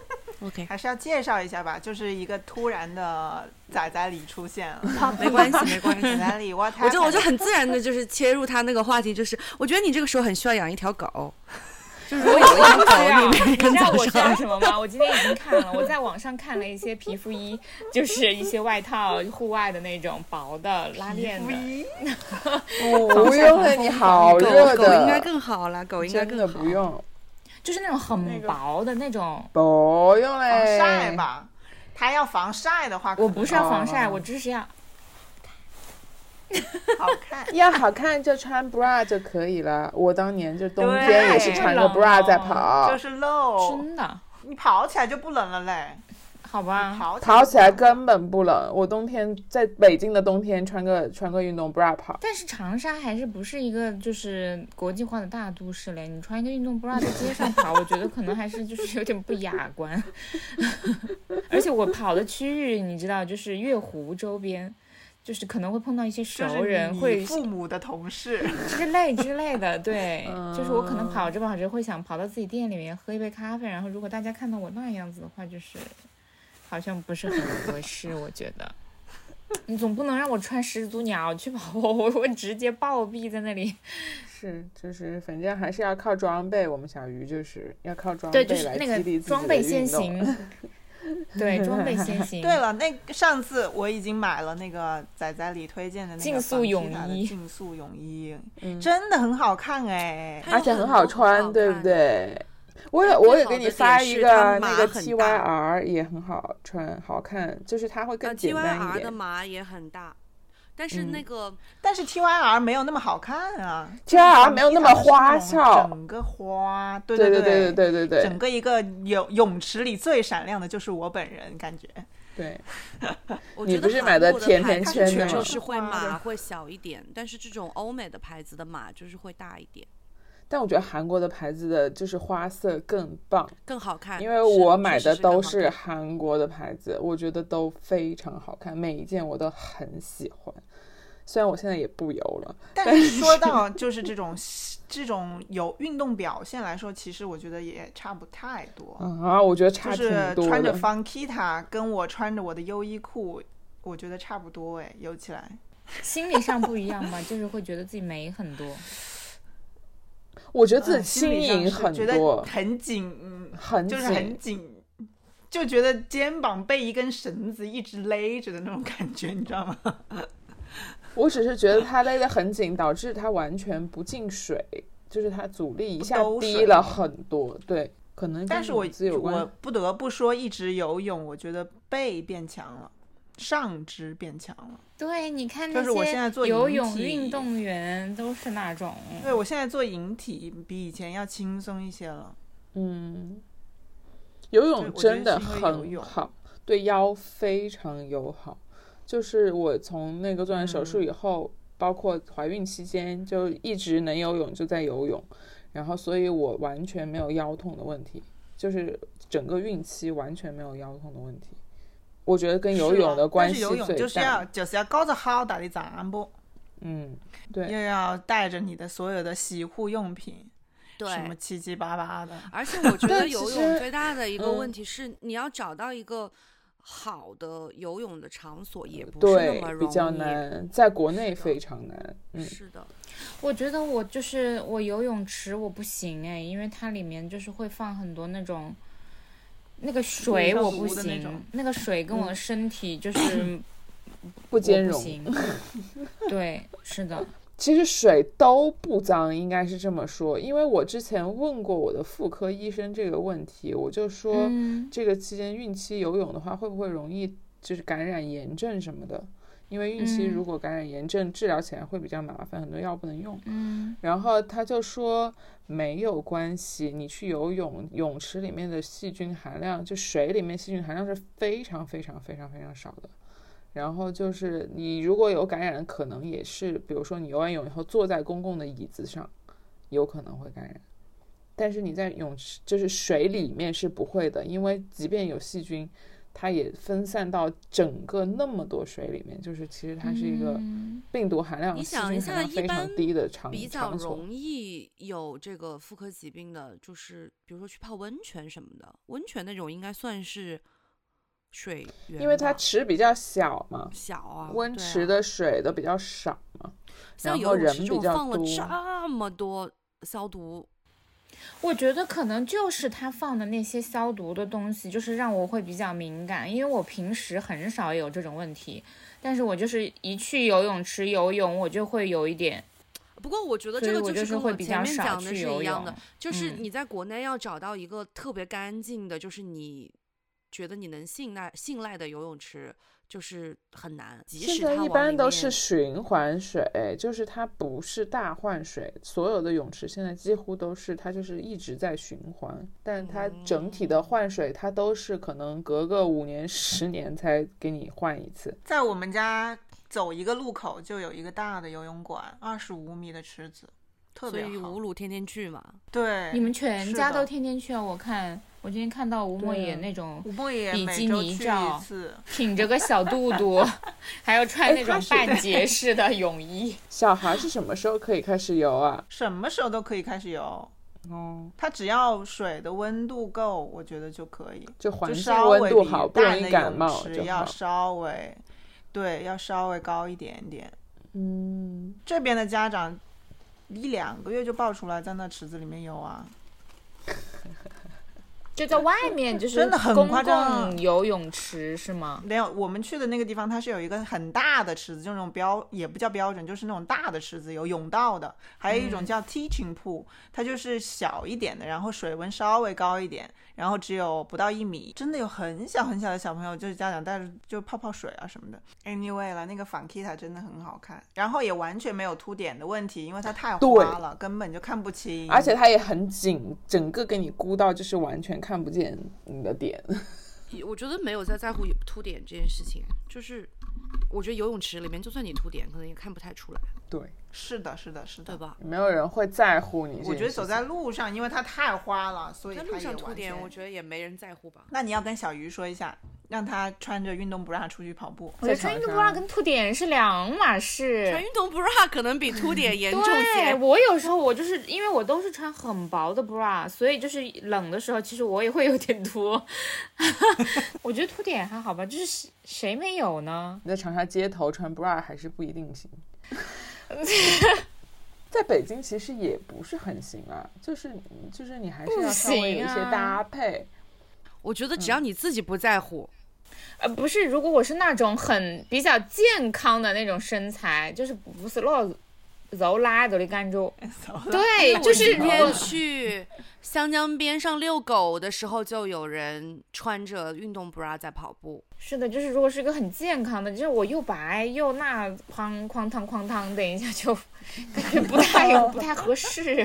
[SPEAKER 1] OK，
[SPEAKER 3] 还是要介绍一下吧，就是一个突然的仔仔里出现了。
[SPEAKER 1] 没关系，没关系。
[SPEAKER 3] 仔仔里，我
[SPEAKER 1] 我就我就很自然的，就是切入他那个话题，就是我觉得你这个时候很需要养一条狗。就是我有一条狗，你每天早
[SPEAKER 4] 上，你知道我需要
[SPEAKER 1] 上
[SPEAKER 4] 什么吗？我今天已经看了，我在网上看了一些皮肤衣，就是一些外套，户外的那种薄的拉链的。
[SPEAKER 2] 不用了，你好热的。
[SPEAKER 1] 狗应该更好了，狗应该更好。
[SPEAKER 2] 真的不用。
[SPEAKER 4] 就是那种很薄的那种，
[SPEAKER 2] 不用嘞，
[SPEAKER 3] 防晒吧。他要防晒的话，
[SPEAKER 4] 我不是要防晒，
[SPEAKER 2] 哦、
[SPEAKER 4] 我只是要
[SPEAKER 3] 好看。
[SPEAKER 2] 要好看就穿 bra 就可以了。我当年就冬天也是穿个 bra 在跑，
[SPEAKER 3] 就是露，
[SPEAKER 4] 真的，
[SPEAKER 3] 你跑起来就不冷了嘞。
[SPEAKER 4] 好吧，
[SPEAKER 3] 跑
[SPEAKER 2] 跑起来根本不冷。我冬天在北京的冬天穿个穿个运动 bra 跑。
[SPEAKER 4] 但是长沙还是不是一个就是国际化的大都市嘞？你穿一个运动 bra 在街上跑，我觉得可能还是就是有点不雅观。而且我跑的区域，你知道，就是月湖周边，就是可能会碰到一些熟人，
[SPEAKER 3] 就是
[SPEAKER 4] 会
[SPEAKER 3] 父母的同事
[SPEAKER 4] 之类之类的。对，
[SPEAKER 2] 嗯、
[SPEAKER 4] 就是我可能跑着跑着会想跑到自己店里面喝一杯咖啡，然后如果大家看到我那样子的话，就是好像不是很合适。我觉得你总不能让我穿始祖鸟去跑，我我直接暴毙在那里。
[SPEAKER 2] 是，就是反正还是要靠装备。我们小鱼就是要靠装备来激励自己的运动。
[SPEAKER 4] 装备先行。对，装备先行。
[SPEAKER 3] 对了，那上次我已经买了那个仔仔里推荐的那个
[SPEAKER 4] 竞速泳衣，
[SPEAKER 3] 竞速泳衣、
[SPEAKER 2] 嗯、
[SPEAKER 3] 真的很好看哎，
[SPEAKER 2] 而且很好穿，对不对？我有我有给你发一个那个 T Y R 也很好穿，好看，就是它会更简单一点。
[SPEAKER 1] T Y R 的码也很大，但是那个、
[SPEAKER 3] 嗯、但是 T Y R 没有那么好看啊
[SPEAKER 2] ，T Y R 没有那么花哨，
[SPEAKER 3] 整个花，对
[SPEAKER 2] 对
[SPEAKER 3] 对
[SPEAKER 2] 对对对对对，
[SPEAKER 3] 整个一个泳泳池里最闪亮的就是我本人，感觉。
[SPEAKER 2] 对，
[SPEAKER 1] 我
[SPEAKER 2] 你不是买的甜甜圈的吗？
[SPEAKER 1] 就是会码会小一点，但是这种欧美的牌子的码就是会大一点。
[SPEAKER 2] 但我觉得韩国的牌子的就是花色更棒
[SPEAKER 1] 更好看，
[SPEAKER 2] 因为我买的都
[SPEAKER 1] 是
[SPEAKER 2] 是韩国的牌子，我觉得都非常好看，每一件我都很喜欢，虽然我现在也不游了。
[SPEAKER 3] 但是说到就是这种这种有运动表现来说，其实我觉得也差不太多
[SPEAKER 2] 啊，我觉得差挺多的。
[SPEAKER 3] 就是穿着 Funkita 跟我穿着我的优衣库，我觉得差不多哎，游起来
[SPEAKER 4] 心理上不一样吧，就是会觉得自己美很多。
[SPEAKER 2] 我觉得自己轻盈很多，
[SPEAKER 3] 觉得很紧，
[SPEAKER 2] 很
[SPEAKER 3] 就是很紧，就觉得肩膀被一根绳子一直勒着的那种感觉，你知道吗？
[SPEAKER 2] 我只是觉得它勒得很紧，导致它完全不进水，就是它阻力一下低了很多。对，可能
[SPEAKER 3] 但是我我不得不说，一直游泳，我觉得背变强了。上肢变强了，
[SPEAKER 4] 对，你看那
[SPEAKER 3] 些
[SPEAKER 4] 游泳运动员都是那种。
[SPEAKER 3] 对，我现在做引体比以前要轻松一些了。
[SPEAKER 2] 嗯，游泳真的很好，对腰非常友好。就是我从那个做完手术以后，嗯、包括怀孕期间，就一直能游泳就在游泳，然后所以我完全没有腰痛的问题，就是整个孕期完全没有腰痛的问题。我觉得跟游泳的关系最大，
[SPEAKER 3] 但是游泳就是要就是要搞着好大的帐篷，
[SPEAKER 2] 嗯，对，
[SPEAKER 3] 又要带着你的所有的洗护用品，
[SPEAKER 1] 对，
[SPEAKER 3] 什么七七八八的。
[SPEAKER 1] 而且我觉得游泳最大的一个问题是，你要找到一个好的游泳的场所也不是那么容易，
[SPEAKER 2] 对，比较难，在国内非常难。嗯，
[SPEAKER 1] 是的。
[SPEAKER 4] 我觉得我就是我游泳池我不行哎，因为它里面就是会放很多那种。那个水我不行，那个水跟我的身体就是
[SPEAKER 2] 不兼容。
[SPEAKER 4] 对，是的。
[SPEAKER 2] 其实水都不脏，应该是这么说。因为我之前问过我的妇科医生这个问题，我就说、嗯、这个期间孕期游泳的话，会不会容易就是感染炎症什么的？因为孕期如果感染炎症，嗯、治疗起来会比较麻烦，很多药不能用。
[SPEAKER 4] 嗯，
[SPEAKER 2] 然后他就说没有关系，你去游泳，泳池里面的细菌含量，就水里面细菌含量是非常非常非常非常少的。然后就是你如果有感染，可能也是，比如说你游完泳以后坐在公共的椅子上，有可能会感染。但是你在泳池，就是水里面是不会的，因为即便有细菌。它也分散到整个那么多水里面，就是其实它是一个病毒含量、
[SPEAKER 1] 嗯、细菌含量
[SPEAKER 2] 非常低的场
[SPEAKER 1] 比较容易有这个妇科疾病的，就是比如说去泡温泉什么的，温泉那种应该算是水源，
[SPEAKER 2] 因为它池比较小嘛，
[SPEAKER 1] 小啊，
[SPEAKER 2] 温池的水都比较少嘛，
[SPEAKER 1] 像游泳池这种放了这么多消毒。
[SPEAKER 4] 我觉得可能就是他放的那些消毒的东西，就是让我会比较敏感，因为我平时很少有这种问题，但是我就是一去游泳池游泳，我就会有一点。
[SPEAKER 1] 不过我觉得这个就是跟我前面讲的是一样的，
[SPEAKER 4] 就
[SPEAKER 1] 就是你在国内要找到一个特别干净的，就是你觉得你能信赖信赖的游泳池。就是很难，即使它
[SPEAKER 2] 现在一般都是循环水，就是它不是大换水，所有的泳池现在几乎都是，它就是一直在循环，但它整体的换水，它都是可能隔个五年十年才给你换一次。
[SPEAKER 3] 在我们家走一个路口就有一个大的游泳馆，二十五米的池子，特别好。
[SPEAKER 1] 所以吴鲁天天去嘛？
[SPEAKER 3] 对，
[SPEAKER 4] 你们全家都天天去啊？我看。我今天看到吴莫言那种比基尼照，挺着个小肚肚，还要穿那种半截式的泳衣。
[SPEAKER 2] 小孩是什么时候可以开始游啊？
[SPEAKER 3] 什么时候都可以开始游。
[SPEAKER 2] 哦，
[SPEAKER 3] 它只要水的温度够，我觉得就可以。
[SPEAKER 2] 就环境温度好，不容易感冒就好。
[SPEAKER 3] 要稍微，对，要稍微高一点点。
[SPEAKER 2] 嗯，
[SPEAKER 3] 这边的家长一两个月就抱出来，在那池子里面游啊。
[SPEAKER 4] 就在外面，就是公共游泳池是吗？
[SPEAKER 3] 没有，我们去的那个地方，它是有一个很大的池子，就那种标也不叫标准，就是那种大的池子，有泳道的。还有一种叫 teaching pool，、嗯、它就是小一点的，然后水温稍微高一点，然后只有不到一米，真的有很小很小的小朋友，就是家长带着就泡泡水啊什么的。Anyway 了，那个 Funkita 真的很好看，然后也完全没有凸点的问题，因为它太花了，根本就看不清，
[SPEAKER 2] 而且它也很紧，整个给你箍到就是完全看不见你的点。
[SPEAKER 1] 我觉得没有在在乎凸点这件事情，就是我觉得游泳池里面就算你凸点，可能也看不太出来。
[SPEAKER 2] 对，
[SPEAKER 3] 是的，是的，是的，
[SPEAKER 1] 对吧？
[SPEAKER 2] 没有人会在乎你。
[SPEAKER 3] 我觉得走在路上，因为它太花了，所以它
[SPEAKER 1] 在路上凸
[SPEAKER 3] 也完全
[SPEAKER 1] 点，我觉得也没人在乎吧。
[SPEAKER 3] 那你要跟小鱼说一下，让他穿着运动 bra 出去跑步。
[SPEAKER 4] 我觉得穿运动 bra 跟凸点是两码事。
[SPEAKER 1] 穿运动 bra 可能比凸点严重些。
[SPEAKER 4] 对，我有时候我就是因为我都是穿很薄的 bra， 所以就是冷的时候，其实我也会有点凸。我觉得凸点还好吧，就是谁没有呢？
[SPEAKER 2] 你在长沙街头穿 bra 还是不一定行。在北京其实也不是很行啊，就是就是你还是要稍微有一些搭配。
[SPEAKER 1] 我觉得只要你自己不在乎。
[SPEAKER 4] 呃，不是，如果我是那种很比较健康的那种身材，就是不是老揉拉的感觉。对，就是
[SPEAKER 1] 今天去湘江边上遛狗的时候，就有人穿着运动 bra 在跑步。
[SPEAKER 4] 是的，就是如果是一个很健康的，就是我又白又那哐哐当哐当，等一下就感觉不太不太合适。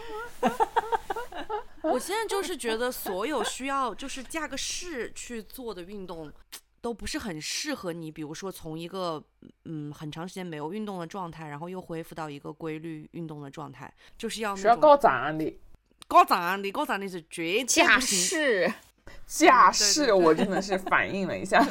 [SPEAKER 1] 我现在就是觉得所有需要就是架个势去做的运动都不是很适合你，比如说从一个嗯很长时间没有运动的状态，然后又恢复到一个规律运动的状态，就是要那种
[SPEAKER 2] 需要高涨力，
[SPEAKER 1] 高涨力，高涨力是绝对
[SPEAKER 4] 架
[SPEAKER 1] 不行。
[SPEAKER 4] 势，
[SPEAKER 2] 架势，我真的是反应了一下，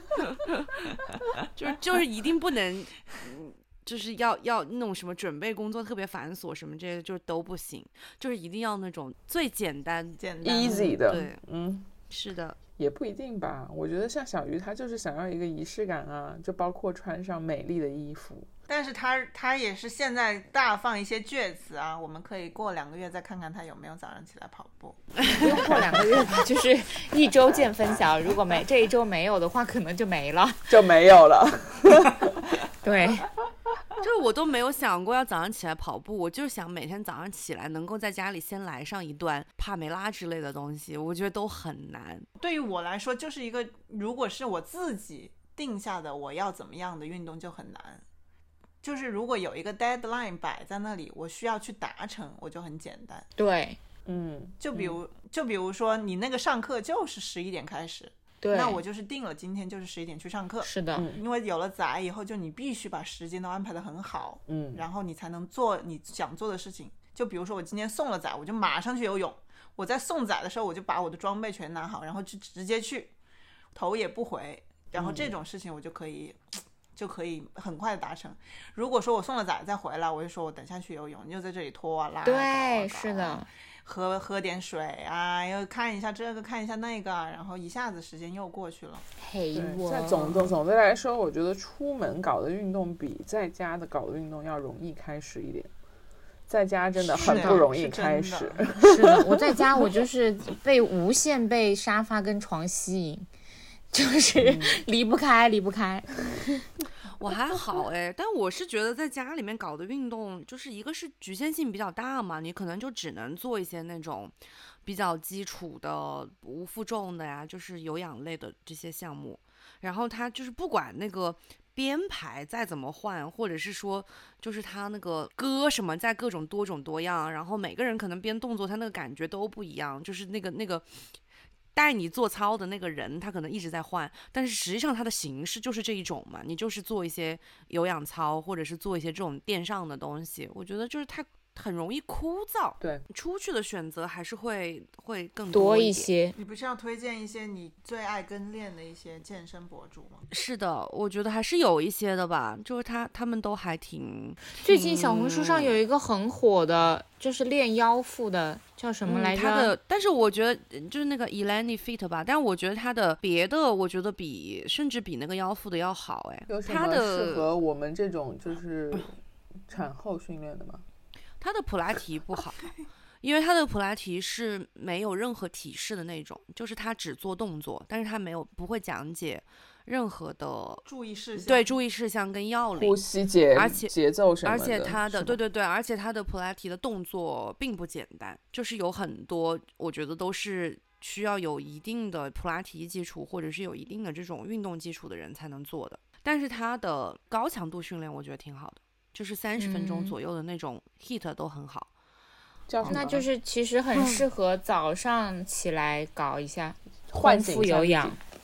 [SPEAKER 1] 就是就是一定不能。就是要要那种什么准备工作特别繁琐什么这些就都不行，就是一定要那种最简单
[SPEAKER 3] 简单
[SPEAKER 2] easy 的。
[SPEAKER 1] 对，
[SPEAKER 2] 嗯，
[SPEAKER 1] 是的，
[SPEAKER 2] 也不一定吧。我觉得像小鱼，她就是想要一个仪式感啊，就包括穿上美丽的衣服。
[SPEAKER 3] 但是他他也是现在大放一些厥词啊，我们可以过两个月再看看他有没有早上起来跑步。
[SPEAKER 4] 不用过两个月吧，就是一周见分晓。如果没这一周没有的话，可能就没了，
[SPEAKER 2] 就没有了。
[SPEAKER 4] 对。
[SPEAKER 1] 就是我都没有想过要早上起来跑步，我就是想每天早上起来能够在家里先来上一段帕梅拉之类的东西，我觉得都很难。
[SPEAKER 3] 对于我来说，就是一个如果是我自己定下的我要怎么样的运动就很难，就是如果有一个 deadline 摆在那里，我需要去达成，我就很简单。
[SPEAKER 4] 对，
[SPEAKER 2] 嗯，
[SPEAKER 3] 就比如、嗯、就比如说你那个上课就是十一点开始。
[SPEAKER 4] 对，
[SPEAKER 3] 那我就是定了今天就是十一点去上课。
[SPEAKER 4] 是的、
[SPEAKER 3] 嗯、因为有了仔以后，就你必须把时间都安排得很好，
[SPEAKER 2] 嗯，
[SPEAKER 3] 然后你才能做你想做的事情。就比如说我今天送了仔，我就马上去游泳，我在送仔的时候我就把我的装备全拿好，然后就直接去，头也不回，然后这种事情我就可以、嗯、就可以很快的达成。如果说我送了仔再回来，我就说我等下去游泳，你就在这里拖啊拉啊，
[SPEAKER 4] 对，
[SPEAKER 3] 搞啊搞啊
[SPEAKER 4] 是的，
[SPEAKER 3] 喝喝点水啊，又看一下这个看一下那个，然后一下子时间又过去了。
[SPEAKER 4] 嘿，我
[SPEAKER 2] 在总总总的来说，我觉得出门搞的运动比在家的搞的运动要容易开始一点。在家真的很不容易开始。
[SPEAKER 4] 是的，是的，我在家我就是被无限被沙发跟床吸引，就是离不开离不开。
[SPEAKER 1] 我还好哎，但我是觉得在家里面搞的运动，就是一个是局限性比较大嘛，你可能就只能做一些那种比较基础的无负重的呀，就是有氧类的这些项目。然后它就是不管那个编排再怎么换，或者是说就是它那个歌什么在各种多种多样，然后每个人可能编动作他那个感觉都不一样，就是那个那个带你做操的那个人他可能一直在换，但是实际上他的形式就是这一种嘛，你就是做一些有氧操或者是做一些这种垫上的东西，我觉得就是太很容易枯燥。
[SPEAKER 2] 对，
[SPEAKER 1] 出去的选择还是会会更
[SPEAKER 4] 多
[SPEAKER 1] 一
[SPEAKER 4] 一些。
[SPEAKER 3] 你不是要推荐一些你最爱跟练的一些健身博主吗？
[SPEAKER 1] 是的，我觉得还是有一些的吧，就是他他们都还挺。
[SPEAKER 4] 最近小红书上有一个很火的，就是练腰腹的，叫什么来着？
[SPEAKER 1] 嗯、他的，但是我觉得就是那个 Eleni Fit 吧，但是我觉得他的别的，我觉得比甚至比那个腰腹的要好哎。
[SPEAKER 2] 有什么适合我们这种就是产后训练的吗？
[SPEAKER 1] 他的普拉提不好，因为他的普拉提是没有任何体式的那种，就是他只做动作，但是他没有不会讲解任何的
[SPEAKER 3] 注意事项，
[SPEAKER 1] 对注意事项跟要领，
[SPEAKER 2] 呼吸节
[SPEAKER 1] 而且
[SPEAKER 2] 节奏什么的。
[SPEAKER 1] 而且他的对对对，而且他的普拉提的动作并不简单，就是有很多我觉得都是需要有一定的普拉提基础或者是有一定的这种运动基础的人才能做的。但是他的高强度训练我觉得挺好的，就是三十分钟左右的那种 hit 都很好。
[SPEAKER 2] 嗯、
[SPEAKER 4] 那就是其实很适合早上起来搞一
[SPEAKER 2] 嗯、
[SPEAKER 4] 空腹有氧。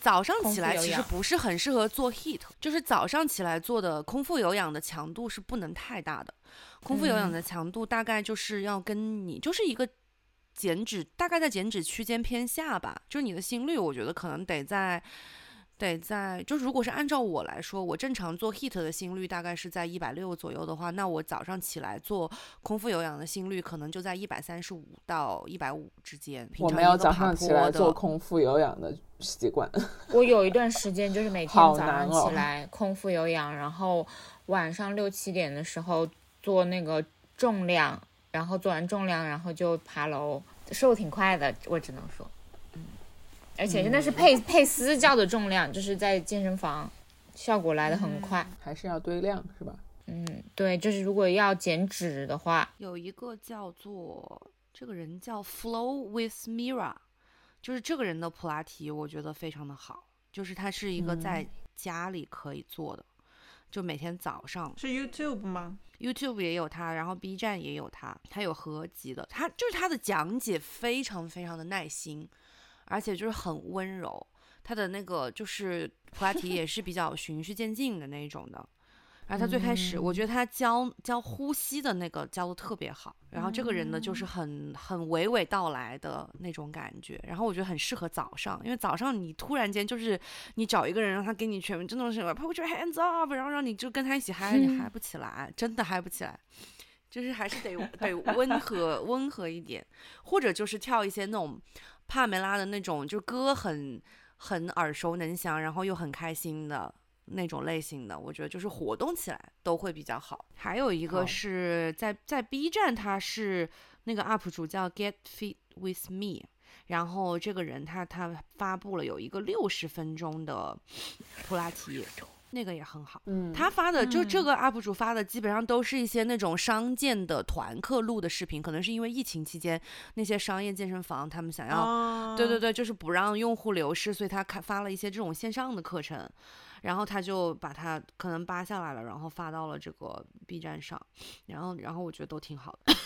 [SPEAKER 1] 早上起来其实不是很适合做 H I I T， 就是早上起来做的空腹有氧的强度是不能太大的。空腹有氧的强度大概就是要跟你就是一个减脂，大概在减脂区间偏下吧。就是你的心率，我觉得可能得在。得在，就是如果是按照我来说，我正常做 H I I T 的心率大概是在一百六左右的话，那我早上起来做空腹有氧的心率可能就在一百三十五到一百五之间。
[SPEAKER 2] 我没有早上起来做空腹有氧的习惯。
[SPEAKER 4] 我有一段时间就是每天早上起来空腹有氧，哦、然后晚上六七点的时候做那个重量，然后做完重量，然后就爬楼，瘦挺快的，我只能说。而且真的是配、嗯、配私教的重量，就是在健身房效果来得很快、
[SPEAKER 2] 嗯、还是要堆量是吧？
[SPEAKER 4] 嗯，对，就是如果要减脂的话，
[SPEAKER 1] 有一个叫做这个人叫 Flow with Mira， 就是这个人的普拉提我觉得非常的好，就是他是一个在家里可以做的、嗯、就每天早上
[SPEAKER 3] 是 YouTube 吗？
[SPEAKER 1] YouTube 也有他，然后 B 站也有他，他有合集的，他就是他的讲解非常非常的耐心，而且就是很温柔，他的那个就是普拉提也是比较循序渐进的那种的。然后他最开始，我觉得他教教呼吸的那个教的特别好。然后这个人呢，就是很很娓娓道来的那种感觉。然后我觉得很适合早上，因为早上你突然间就是你找一个人让他给你全真的是 put your hands up， 然后让你就跟他一起嗨，你嗨不起来，真的嗨不起来。就是还是得得温和温和一点，或者就是跳一些那种帕梅拉的那种，就歌很很耳熟能详，然后又很开心的那种类型的，我觉得就是活动起来都会比较好。还有一个是在在 B 站，他是那个 U P 主叫 Get Fit with Me， 然后这个人他他发布了有一个六十分钟的普拉提。那个也很好，嗯，他发的就这个 U P 主发的基本上都是一些那种商健的团课录的视频，可能是因为疫情期间那些商业健身房他们想要、哦、对对对，就是不让用户流失，所以他发了一些这种线上的课程，然后他就把它可能扒下来了，然后发到了这个 B 站上，然后然后我觉得都挺好的。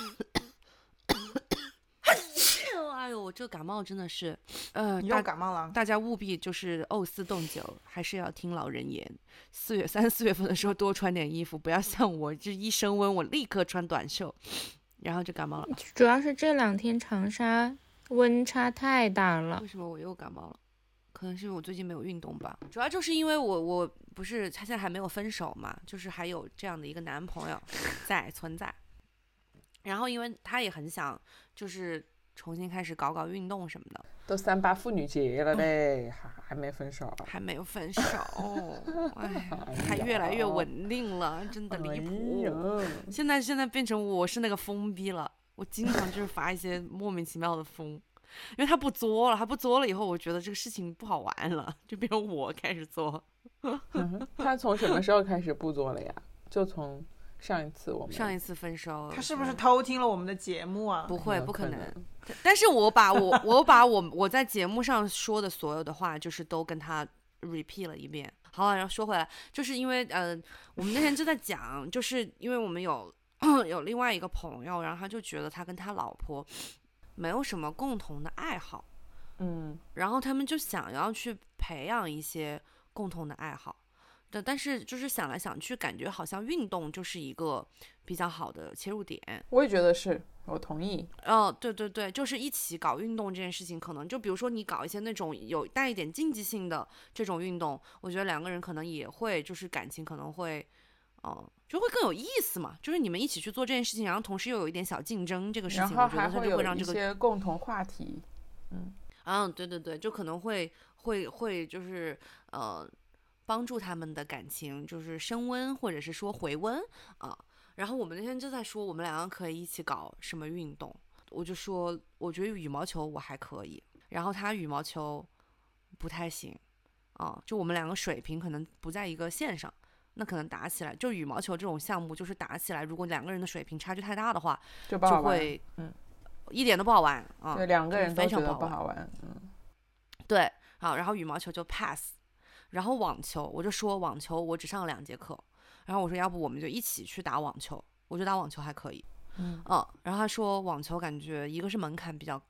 [SPEAKER 1] 哎呦，我这感冒真的是，呃，
[SPEAKER 3] 你又感冒了。
[SPEAKER 1] 大家务必就是呕死冻久，还是要听老人言。四月三四月份的时候多穿点衣服，不要像我这一升温我立刻穿短袖，然后就感冒了。
[SPEAKER 4] 主要是这两天长沙温差太大了。
[SPEAKER 1] 为什么我又感冒了？可能是因为我最近没有运动吧。主要就是因为我我不是他现在还没有分手嘛，就是还有这样的一个男朋友在存在，然后因为他也很想就是。重新开始搞搞运动什么的，
[SPEAKER 2] 都三八妇女节了嘞，还、嗯、还没分手，
[SPEAKER 1] 还没有分手，哎，还越来越稳定了，真的离谱。哎、现在现在变成我是那个疯逼了，我经常就是发一些莫名其妙的疯，因为他不作了，他不作了以后，我觉得这个事情不好玩了，就变成我开始作。
[SPEAKER 2] 嗯、他从什么时候开始不作了呀？就从。上一次我们
[SPEAKER 1] 上一次分手，
[SPEAKER 3] 他是不是偷听了我们的节目啊？
[SPEAKER 1] 不会，不可能。但是我把我我把我我在节目上说的所有的话，就是都跟他 repeat 了一遍。好了，然后说回来，就是因为呃，我们那天就在讲，就是因为我们有有另外一个朋友，然后他就觉得他跟他老婆没有什么共同的爱好，
[SPEAKER 2] 嗯，
[SPEAKER 1] 然后他们就想要去培养一些共同的爱好。但是就是想来想去，感觉好像运动就是一个比较好的切入点。
[SPEAKER 2] 我也觉得是，我同意。
[SPEAKER 1] 哦，对对对，就是一起搞运动这件事情，可能就比如说你搞一些那种有带一点竞技性的这种运动，我觉得两个人可能也会就是感情可能会，嗯、呃，就会更有意思嘛。就是你们一起去做这件事情，然后同时又有一点小竞争，这个事情我觉得它就会让这个
[SPEAKER 2] 一些共同话题。嗯
[SPEAKER 1] 嗯，对对对，就可能会会会就是呃。帮助他们的感情就是升温，或者是说回温啊。然后我们那天就在说，我们两个可以一起搞什么运动。我就说，我觉得羽毛球我还可以，然后他羽毛球不太行啊。就我们两个水平可能不在一个线上，那可能打起来，就羽毛球这种项目，就是打起来，如果两个人的水平差距太大的话，
[SPEAKER 2] 就,
[SPEAKER 1] 就会
[SPEAKER 2] 嗯，
[SPEAKER 1] 一点都不好玩啊。
[SPEAKER 2] 对，两个人都觉得
[SPEAKER 1] 不
[SPEAKER 2] 好玩，嗯，
[SPEAKER 1] 对，好，然后羽毛球就 pass。然后网球，我就说网球我只上了两节课，然后我说要不我们就一起去打网球，我觉得打网球还可以，
[SPEAKER 2] 嗯
[SPEAKER 1] 嗯，然后他说网球感觉一个是门槛比较高，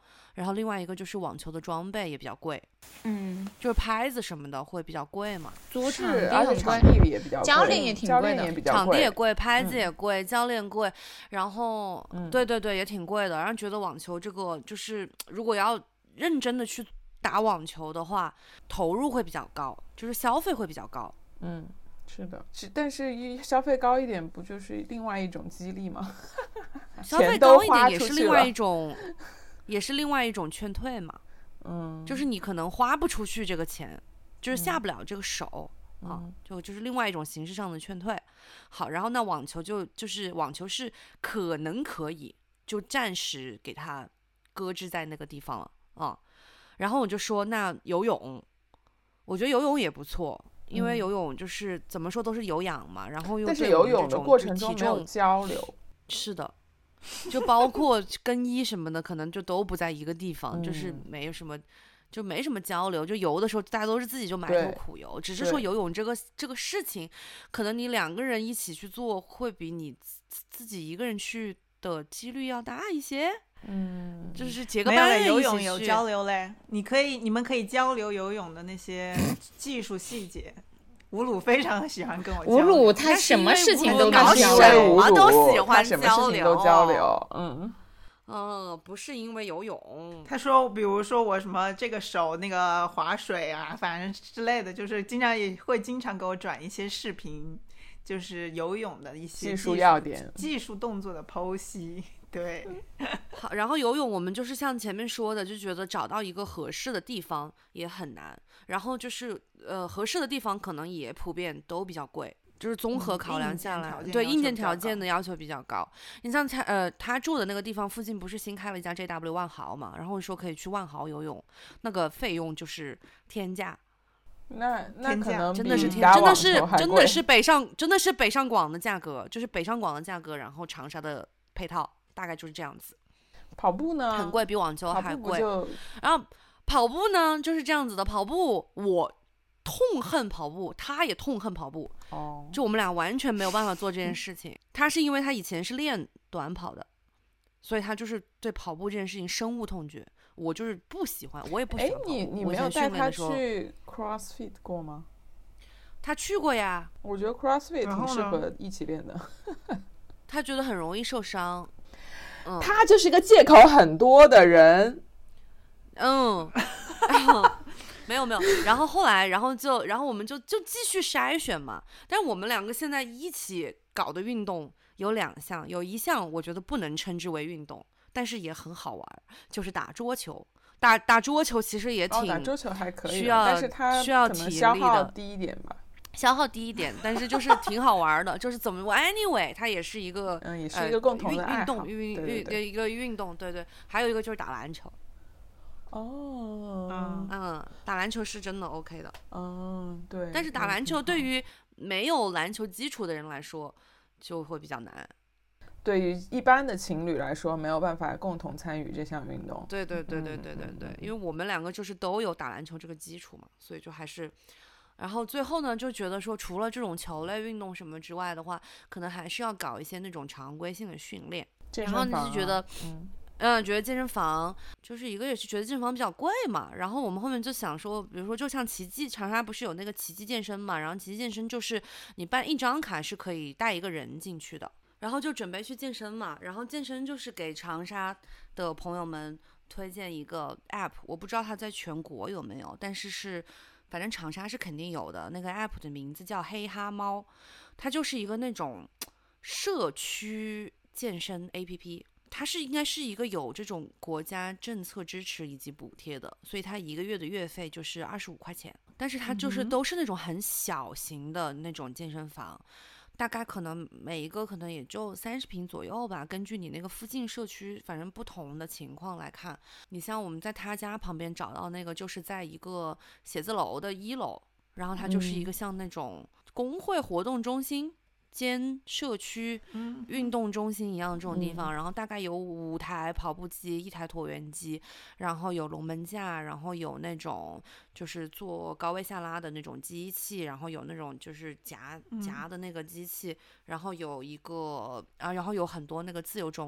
[SPEAKER 1] 然后另外一个就是网球的装备也比较贵，
[SPEAKER 4] 嗯，
[SPEAKER 1] 就是拍子什么的会比较贵嘛，
[SPEAKER 4] 租场地
[SPEAKER 2] 是而且
[SPEAKER 4] 很
[SPEAKER 2] 场
[SPEAKER 4] 贵，
[SPEAKER 2] 地也比较贵，
[SPEAKER 4] 教练也挺
[SPEAKER 2] 教
[SPEAKER 4] 贵的
[SPEAKER 2] 练也比较
[SPEAKER 1] 场地也
[SPEAKER 2] 贵，
[SPEAKER 1] 贵，拍子
[SPEAKER 2] 嗯
[SPEAKER 1] 也贵，教练贵，然后、
[SPEAKER 2] 嗯
[SPEAKER 1] 对对对也挺贵的。然后觉得网球这个就是如果要认真的去打网球的话，投入会比较高，就是消费会比较高。
[SPEAKER 2] 嗯，是的，是但是一消费高一点，不就是另外一种激励吗？
[SPEAKER 1] 消费
[SPEAKER 2] 钱都
[SPEAKER 1] 高一点
[SPEAKER 2] 花出去
[SPEAKER 1] 也是另外
[SPEAKER 2] 了
[SPEAKER 1] 一种，也是另外一种劝退嘛。
[SPEAKER 2] 嗯，
[SPEAKER 1] 就是你可能花不出去这个钱，就是下
[SPEAKER 2] 嗯
[SPEAKER 1] 不了这个手、啊
[SPEAKER 2] 嗯，
[SPEAKER 1] 就就是另外一种形式上的劝退。好，然后那网球就就是网球是可能可以就暂时给它搁置在那个地方了啊。然后我就说那游泳，我觉得游泳也不错。因为
[SPEAKER 2] 嗯
[SPEAKER 1] 游泳就是怎么说都是有氧嘛，然后又
[SPEAKER 2] 但是
[SPEAKER 1] 对
[SPEAKER 2] 游泳的
[SPEAKER 1] 我们这种
[SPEAKER 2] 过程
[SPEAKER 1] 就体
[SPEAKER 2] 中没有
[SPEAKER 1] 重
[SPEAKER 2] 交流，
[SPEAKER 1] 是的，就包括更衣什么的，可能就都不在一个地方，就是
[SPEAKER 2] 嗯
[SPEAKER 1] 没有什么，就没什么交流。就游的时候，大家都是自己就埋头
[SPEAKER 2] 对
[SPEAKER 1] 苦游，只是说
[SPEAKER 2] 对
[SPEAKER 1] 游泳这个这个事情，可能你两个人一起去做，会比你自自己一个人去的几率要大一些。
[SPEAKER 2] 嗯，
[SPEAKER 1] 就是结个
[SPEAKER 3] 没有嘞，
[SPEAKER 1] 班一起
[SPEAKER 3] 游泳有
[SPEAKER 1] 去
[SPEAKER 3] 交流嘞，你可以，你们可以交流游泳的那些技术细节。吴鲁非常喜欢跟我交流。
[SPEAKER 4] 吴鲁
[SPEAKER 1] 那
[SPEAKER 4] 他什么
[SPEAKER 1] 是因为
[SPEAKER 4] 事情都
[SPEAKER 1] 吴鲁搞
[SPEAKER 4] 能交
[SPEAKER 1] 什么
[SPEAKER 4] 流，
[SPEAKER 1] 我都喜
[SPEAKER 2] 他
[SPEAKER 1] 欢
[SPEAKER 2] 什么
[SPEAKER 1] 交
[SPEAKER 2] 事情都
[SPEAKER 1] 流
[SPEAKER 2] 交流，嗯，
[SPEAKER 1] 嗯，不是因为游泳，
[SPEAKER 3] 他说，比如说我什么这个手那个划水啊，反正之类的，就是经常也会经常给我转一些视频，就是游泳的一些
[SPEAKER 2] 技术要点，
[SPEAKER 3] 技术动作的剖析。对，
[SPEAKER 1] 好，然后游泳我们就是像前面说的，就觉得找到一个合适的地方也很难，然后就是呃合适的地方可能也普遍都比较贵。就是综合
[SPEAKER 3] 嗯
[SPEAKER 1] 考量
[SPEAKER 3] 硬件
[SPEAKER 1] 下来，
[SPEAKER 3] 条件
[SPEAKER 1] 对硬件
[SPEAKER 3] 要求比较高
[SPEAKER 1] 条件的要求比较高。你像他呃他住的那个地方附近不是新开了一家 J W 万豪嘛，然后说可以去万豪游泳，那个费用就是天价，
[SPEAKER 2] 那那
[SPEAKER 3] 天价
[SPEAKER 2] 可能
[SPEAKER 1] 真的是天，
[SPEAKER 2] 比打网
[SPEAKER 1] 真的是
[SPEAKER 2] 球还贵
[SPEAKER 1] 真的是北上真的是北上广的价格，就是北上广的价格，然后长沙的配套大概就是这样子。
[SPEAKER 2] 跑步呢
[SPEAKER 1] 很贵，比网球
[SPEAKER 2] 跑
[SPEAKER 1] 还贵。
[SPEAKER 2] 步不就
[SPEAKER 1] 然后跑步呢就是这样子的，跑步我痛恨跑步，他也痛恨跑步，
[SPEAKER 2] 哦，
[SPEAKER 1] 就我们俩完全没有办法做这件事情。他是因为他以前是练短跑的，所以他就是对跑步这件事情深恶痛绝。我就是不喜欢，我也不喜
[SPEAKER 2] 哎
[SPEAKER 1] 欢跑步。
[SPEAKER 2] 你你
[SPEAKER 1] 我以前
[SPEAKER 2] 没有带他
[SPEAKER 1] 训练的时候，
[SPEAKER 2] 去 CrossFit 过吗？
[SPEAKER 1] 他去过呀，
[SPEAKER 2] 我觉得 CrossFit 挺适
[SPEAKER 3] 然后呢
[SPEAKER 2] 合一起练的。
[SPEAKER 1] 他觉得很容易受伤。嗯
[SPEAKER 2] 他就是一个借口很多的人。
[SPEAKER 1] 嗯，没有没有，然后后来，然后就，然后我们就就继续筛选嘛。但是我们两个现在一起搞的运动有两项，有一项我觉得不能称之为运动，但是也很好玩，就是打桌球。打打桌球其实也挺、
[SPEAKER 2] 哦，打桌球还可以的，
[SPEAKER 1] 需要
[SPEAKER 2] 但是它
[SPEAKER 1] 需要
[SPEAKER 2] 可能
[SPEAKER 1] 体
[SPEAKER 2] 消耗
[SPEAKER 1] 力的
[SPEAKER 2] 低一点吧。
[SPEAKER 1] 消耗低一点，但是就是挺好玩的，就是怎么我 anyway，它也是一个
[SPEAKER 2] 嗯，也是
[SPEAKER 1] 呃
[SPEAKER 2] 一个共同
[SPEAKER 1] 运
[SPEAKER 2] 的爱好。
[SPEAKER 1] 运动运运
[SPEAKER 2] 对对对。
[SPEAKER 1] 一个运动，对对。还有一个就是打篮球，
[SPEAKER 2] 哦，
[SPEAKER 3] 嗯
[SPEAKER 1] 嗯，打篮球是真的 OK 的。
[SPEAKER 2] 嗯，对。
[SPEAKER 1] 但是打
[SPEAKER 2] 那挺
[SPEAKER 1] 篮球对
[SPEAKER 2] 好
[SPEAKER 1] 于没有篮球基础的人来说，就会比较难。
[SPEAKER 2] 对于一般的情侣来说，没有办法共同参与这项运动。
[SPEAKER 1] 对对对对对对对，因为我们两个就是都有打篮球这个基础嘛，所以就还是。然后最后呢，就觉得说，除了这种球类运动什么之外的话，可能还是要搞一些那种常规性的训练。
[SPEAKER 2] 健
[SPEAKER 1] 然后
[SPEAKER 2] 身房啊
[SPEAKER 1] 你是觉得，
[SPEAKER 2] 嗯，
[SPEAKER 1] 嗯，觉得健身房就是一个也是觉得健身房比较贵嘛，然后我们后面就想说，比如说就像奇迹长沙不是有那个奇迹健身嘛，然后奇迹健身就是你办一张卡是可以带一个人进去的，然后就准备去健身嘛，然后健身就是给长沙的朋友们推荐一个 app， 我不知道它在全国有没有，但是是反正长沙是肯定有的，那个 app 的名字叫黑哈猫，它就是一个那种社区健身 A P P。它是应该是一个有这种国家政策支持以及补贴的，所以它一个月的月费就是二十五块钱，但是它就是都是那种很小型的那种健身房，大概可能每一个可能也就三十平左右吧，根据你那个附近社区反正不同的情况来看。你像我们在他家旁边找到那个就是在一个写字楼的一楼，然后它就是一个像那种工会活动中心兼社区运动中心一样的这种地方，
[SPEAKER 2] 嗯
[SPEAKER 1] 然后大概有五台跑步机，一台椭圆机，然后有龙门架，然后有那种就是做高位下拉的那种机器，然后有那种就是夹夹的那个机器，然后有一个啊，然后有很多那个自由重量，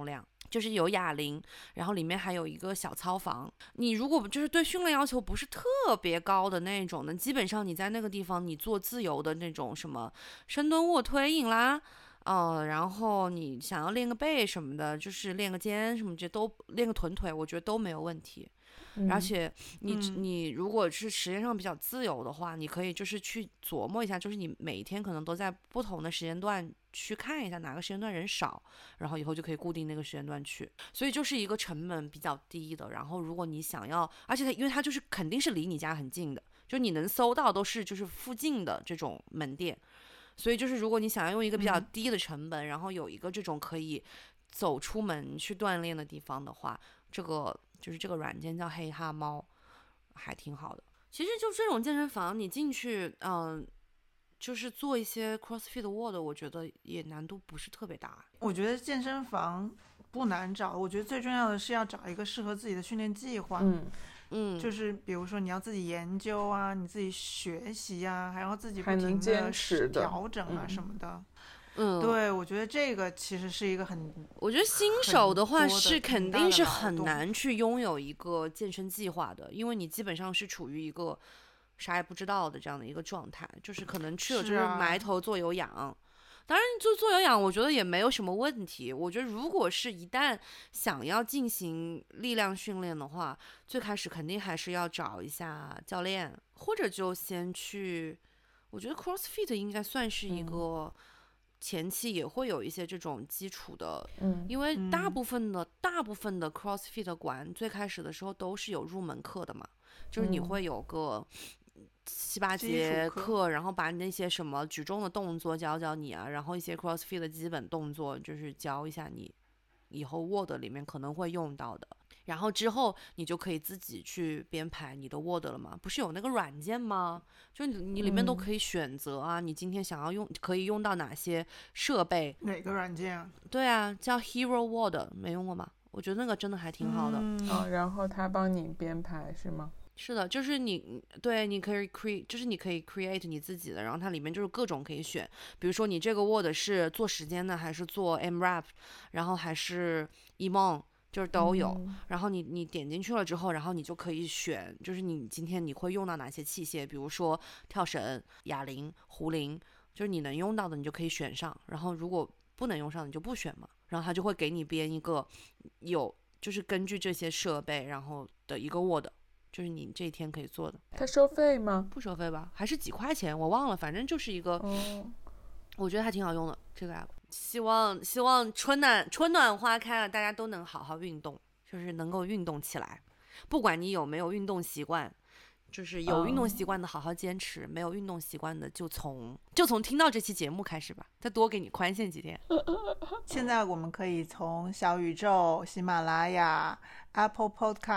[SPEAKER 1] 就是有哑铃，然后里面还有一个小操房。你如果就是对训练要求不是特别高的那种的，基本上你在那个地方你做自由的那种什么深蹲、卧推、引拉，呃，然后你想要练个背什么的，就是练个肩什么这都练个臀腿，我觉得都没有问题。
[SPEAKER 2] 嗯、
[SPEAKER 1] 而且你、
[SPEAKER 3] 嗯、
[SPEAKER 1] 你如果是时间上比较自由的话，你可以就是去琢磨一下，就是你每天可能都在不同的时间段去看一下哪个时间段人少，然后以后就可以固定那个时间段去，所以就是一个成本比较低的。然后如果你想要，而且它因为它就是肯定是离你家很近的，就你能搜到都是就是附近的这种门店，所以就是如果你想要用一个比较低的成本，嗯、然后有一个这种可以走出门去锻炼的地方的话，这个就是这个软件叫黑哈猫，还挺好的。其实就这种健身房，你进去，嗯、呃。就是做一些 CrossFit WOD， 我觉得也难度不是特别大。
[SPEAKER 3] 我觉得健身房不难找，我觉得最重要的是要找一个适合自己的训练计划。
[SPEAKER 2] 嗯
[SPEAKER 1] 嗯，
[SPEAKER 3] 就是比如说你要自己研究啊，你自己学习啊，还要自己不停
[SPEAKER 2] 的
[SPEAKER 3] 调整啊什么的。
[SPEAKER 1] 嗯，
[SPEAKER 3] 对，我觉得这个其实是一个很，
[SPEAKER 1] 我觉得新手的话是肯定是很难去拥有一个健身计划的，因为你基本上是处于一个啥也不知道的这样的一个状态，就是可能去了就是埋头做有氧，啊、当然就做有氧我觉得也没有什么问题。我觉得如果是一旦想要进行力量训练的话，最开始肯定还是要找一下教练，或者就先去，我觉得 CrossFit 应该算是一个前期也会有一些这种基础的，
[SPEAKER 2] 嗯，
[SPEAKER 1] 因为大部分的、嗯、大部分的 CrossFit 馆最开始的时候都是有入门课的嘛，就是你会有个七八节课，然后把那些什么举重的动作教教你啊，然后一些 CrossFit 的基本动作就是教一下你以后 WOD 里面可能会用到的，然后之后你就可以自己去编排你的 WOD 了嘛。不是有那个软件吗？就你里面都可以选择啊、嗯、你今天想要用可以用到哪些设备。
[SPEAKER 3] 哪个软件啊？
[SPEAKER 1] 对啊，叫 Hero WOD， 没用过吗？我觉得那个真的还挺好的。
[SPEAKER 2] 嗯哦、然后他帮你编排是吗？
[SPEAKER 1] 是的，就是你对，你可以 create， 就是你可以 create 你自己的，然后它里面就是各种可以选，比如说你这个 WOD 是做时间的，还是做 M rap， 然后还是 E M O N， 就是都有。嗯、然后你你点进去了之后，然后你就可以选，就是你今天你会用到哪些器械，比如说跳绳、哑铃、壶铃，就是你能用到的你就可以选上，然后如果不能用上你就不选嘛，然后它就会给你编一个有就是根据这些设备然后的一个 WOD。就是你这一天可以做的。
[SPEAKER 2] 它收费吗？
[SPEAKER 1] 不收费吧，还是几块钱我忘了，反正就是一个、
[SPEAKER 2] 哦、
[SPEAKER 1] 我觉得还挺好用的这个 app。 希望希望春暖春暖花开了，大家都能好好运动，就是能够运动起来，不管你有没有运动习惯，就是有运动习惯的好好坚持、嗯、没有运动习惯的就从就从听到这期节目开始吧，再多给你宽限几天。
[SPEAKER 3] 现在我们可以从小宇宙、喜马拉雅、Apple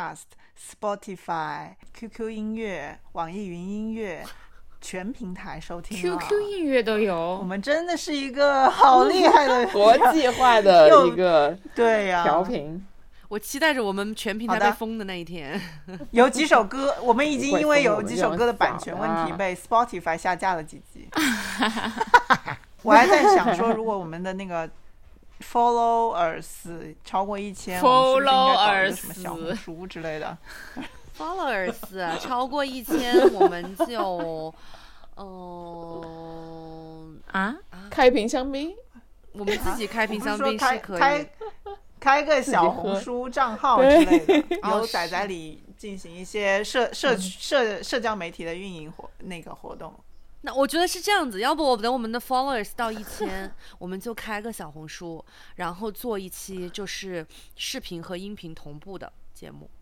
[SPEAKER 3] Podcast、Spotify、Q Q 音乐、网易云音乐全平台收听了。
[SPEAKER 4] Q Q 音乐都有，
[SPEAKER 3] 我们真的是一个好厉害的
[SPEAKER 2] 国际化的一个
[SPEAKER 3] 对呀
[SPEAKER 2] 调频。
[SPEAKER 1] 我期待着我们全平台被封的那一天。
[SPEAKER 3] 有几首歌我们已经因为有几首歌的版权问题被 Spotify 下架了几集。我还在想说，如果我们的那个 followers 超过一千，我们是不是应该搞一个什么小红书之类的
[SPEAKER 1] ？followers 超过一千，我们就嗯、呃、
[SPEAKER 2] 啊开瓶香槟，
[SPEAKER 1] 我们自己开瓶香槟是可以。
[SPEAKER 3] 开开个小红书账号之类的，由仔仔里进行一些社社社社交媒体的运营活那个活动。
[SPEAKER 1] 那我觉得是这样子，要不我等我们的 followers 到一千，我们就开个小红书，然后做一期就是视频和音频同步的节目。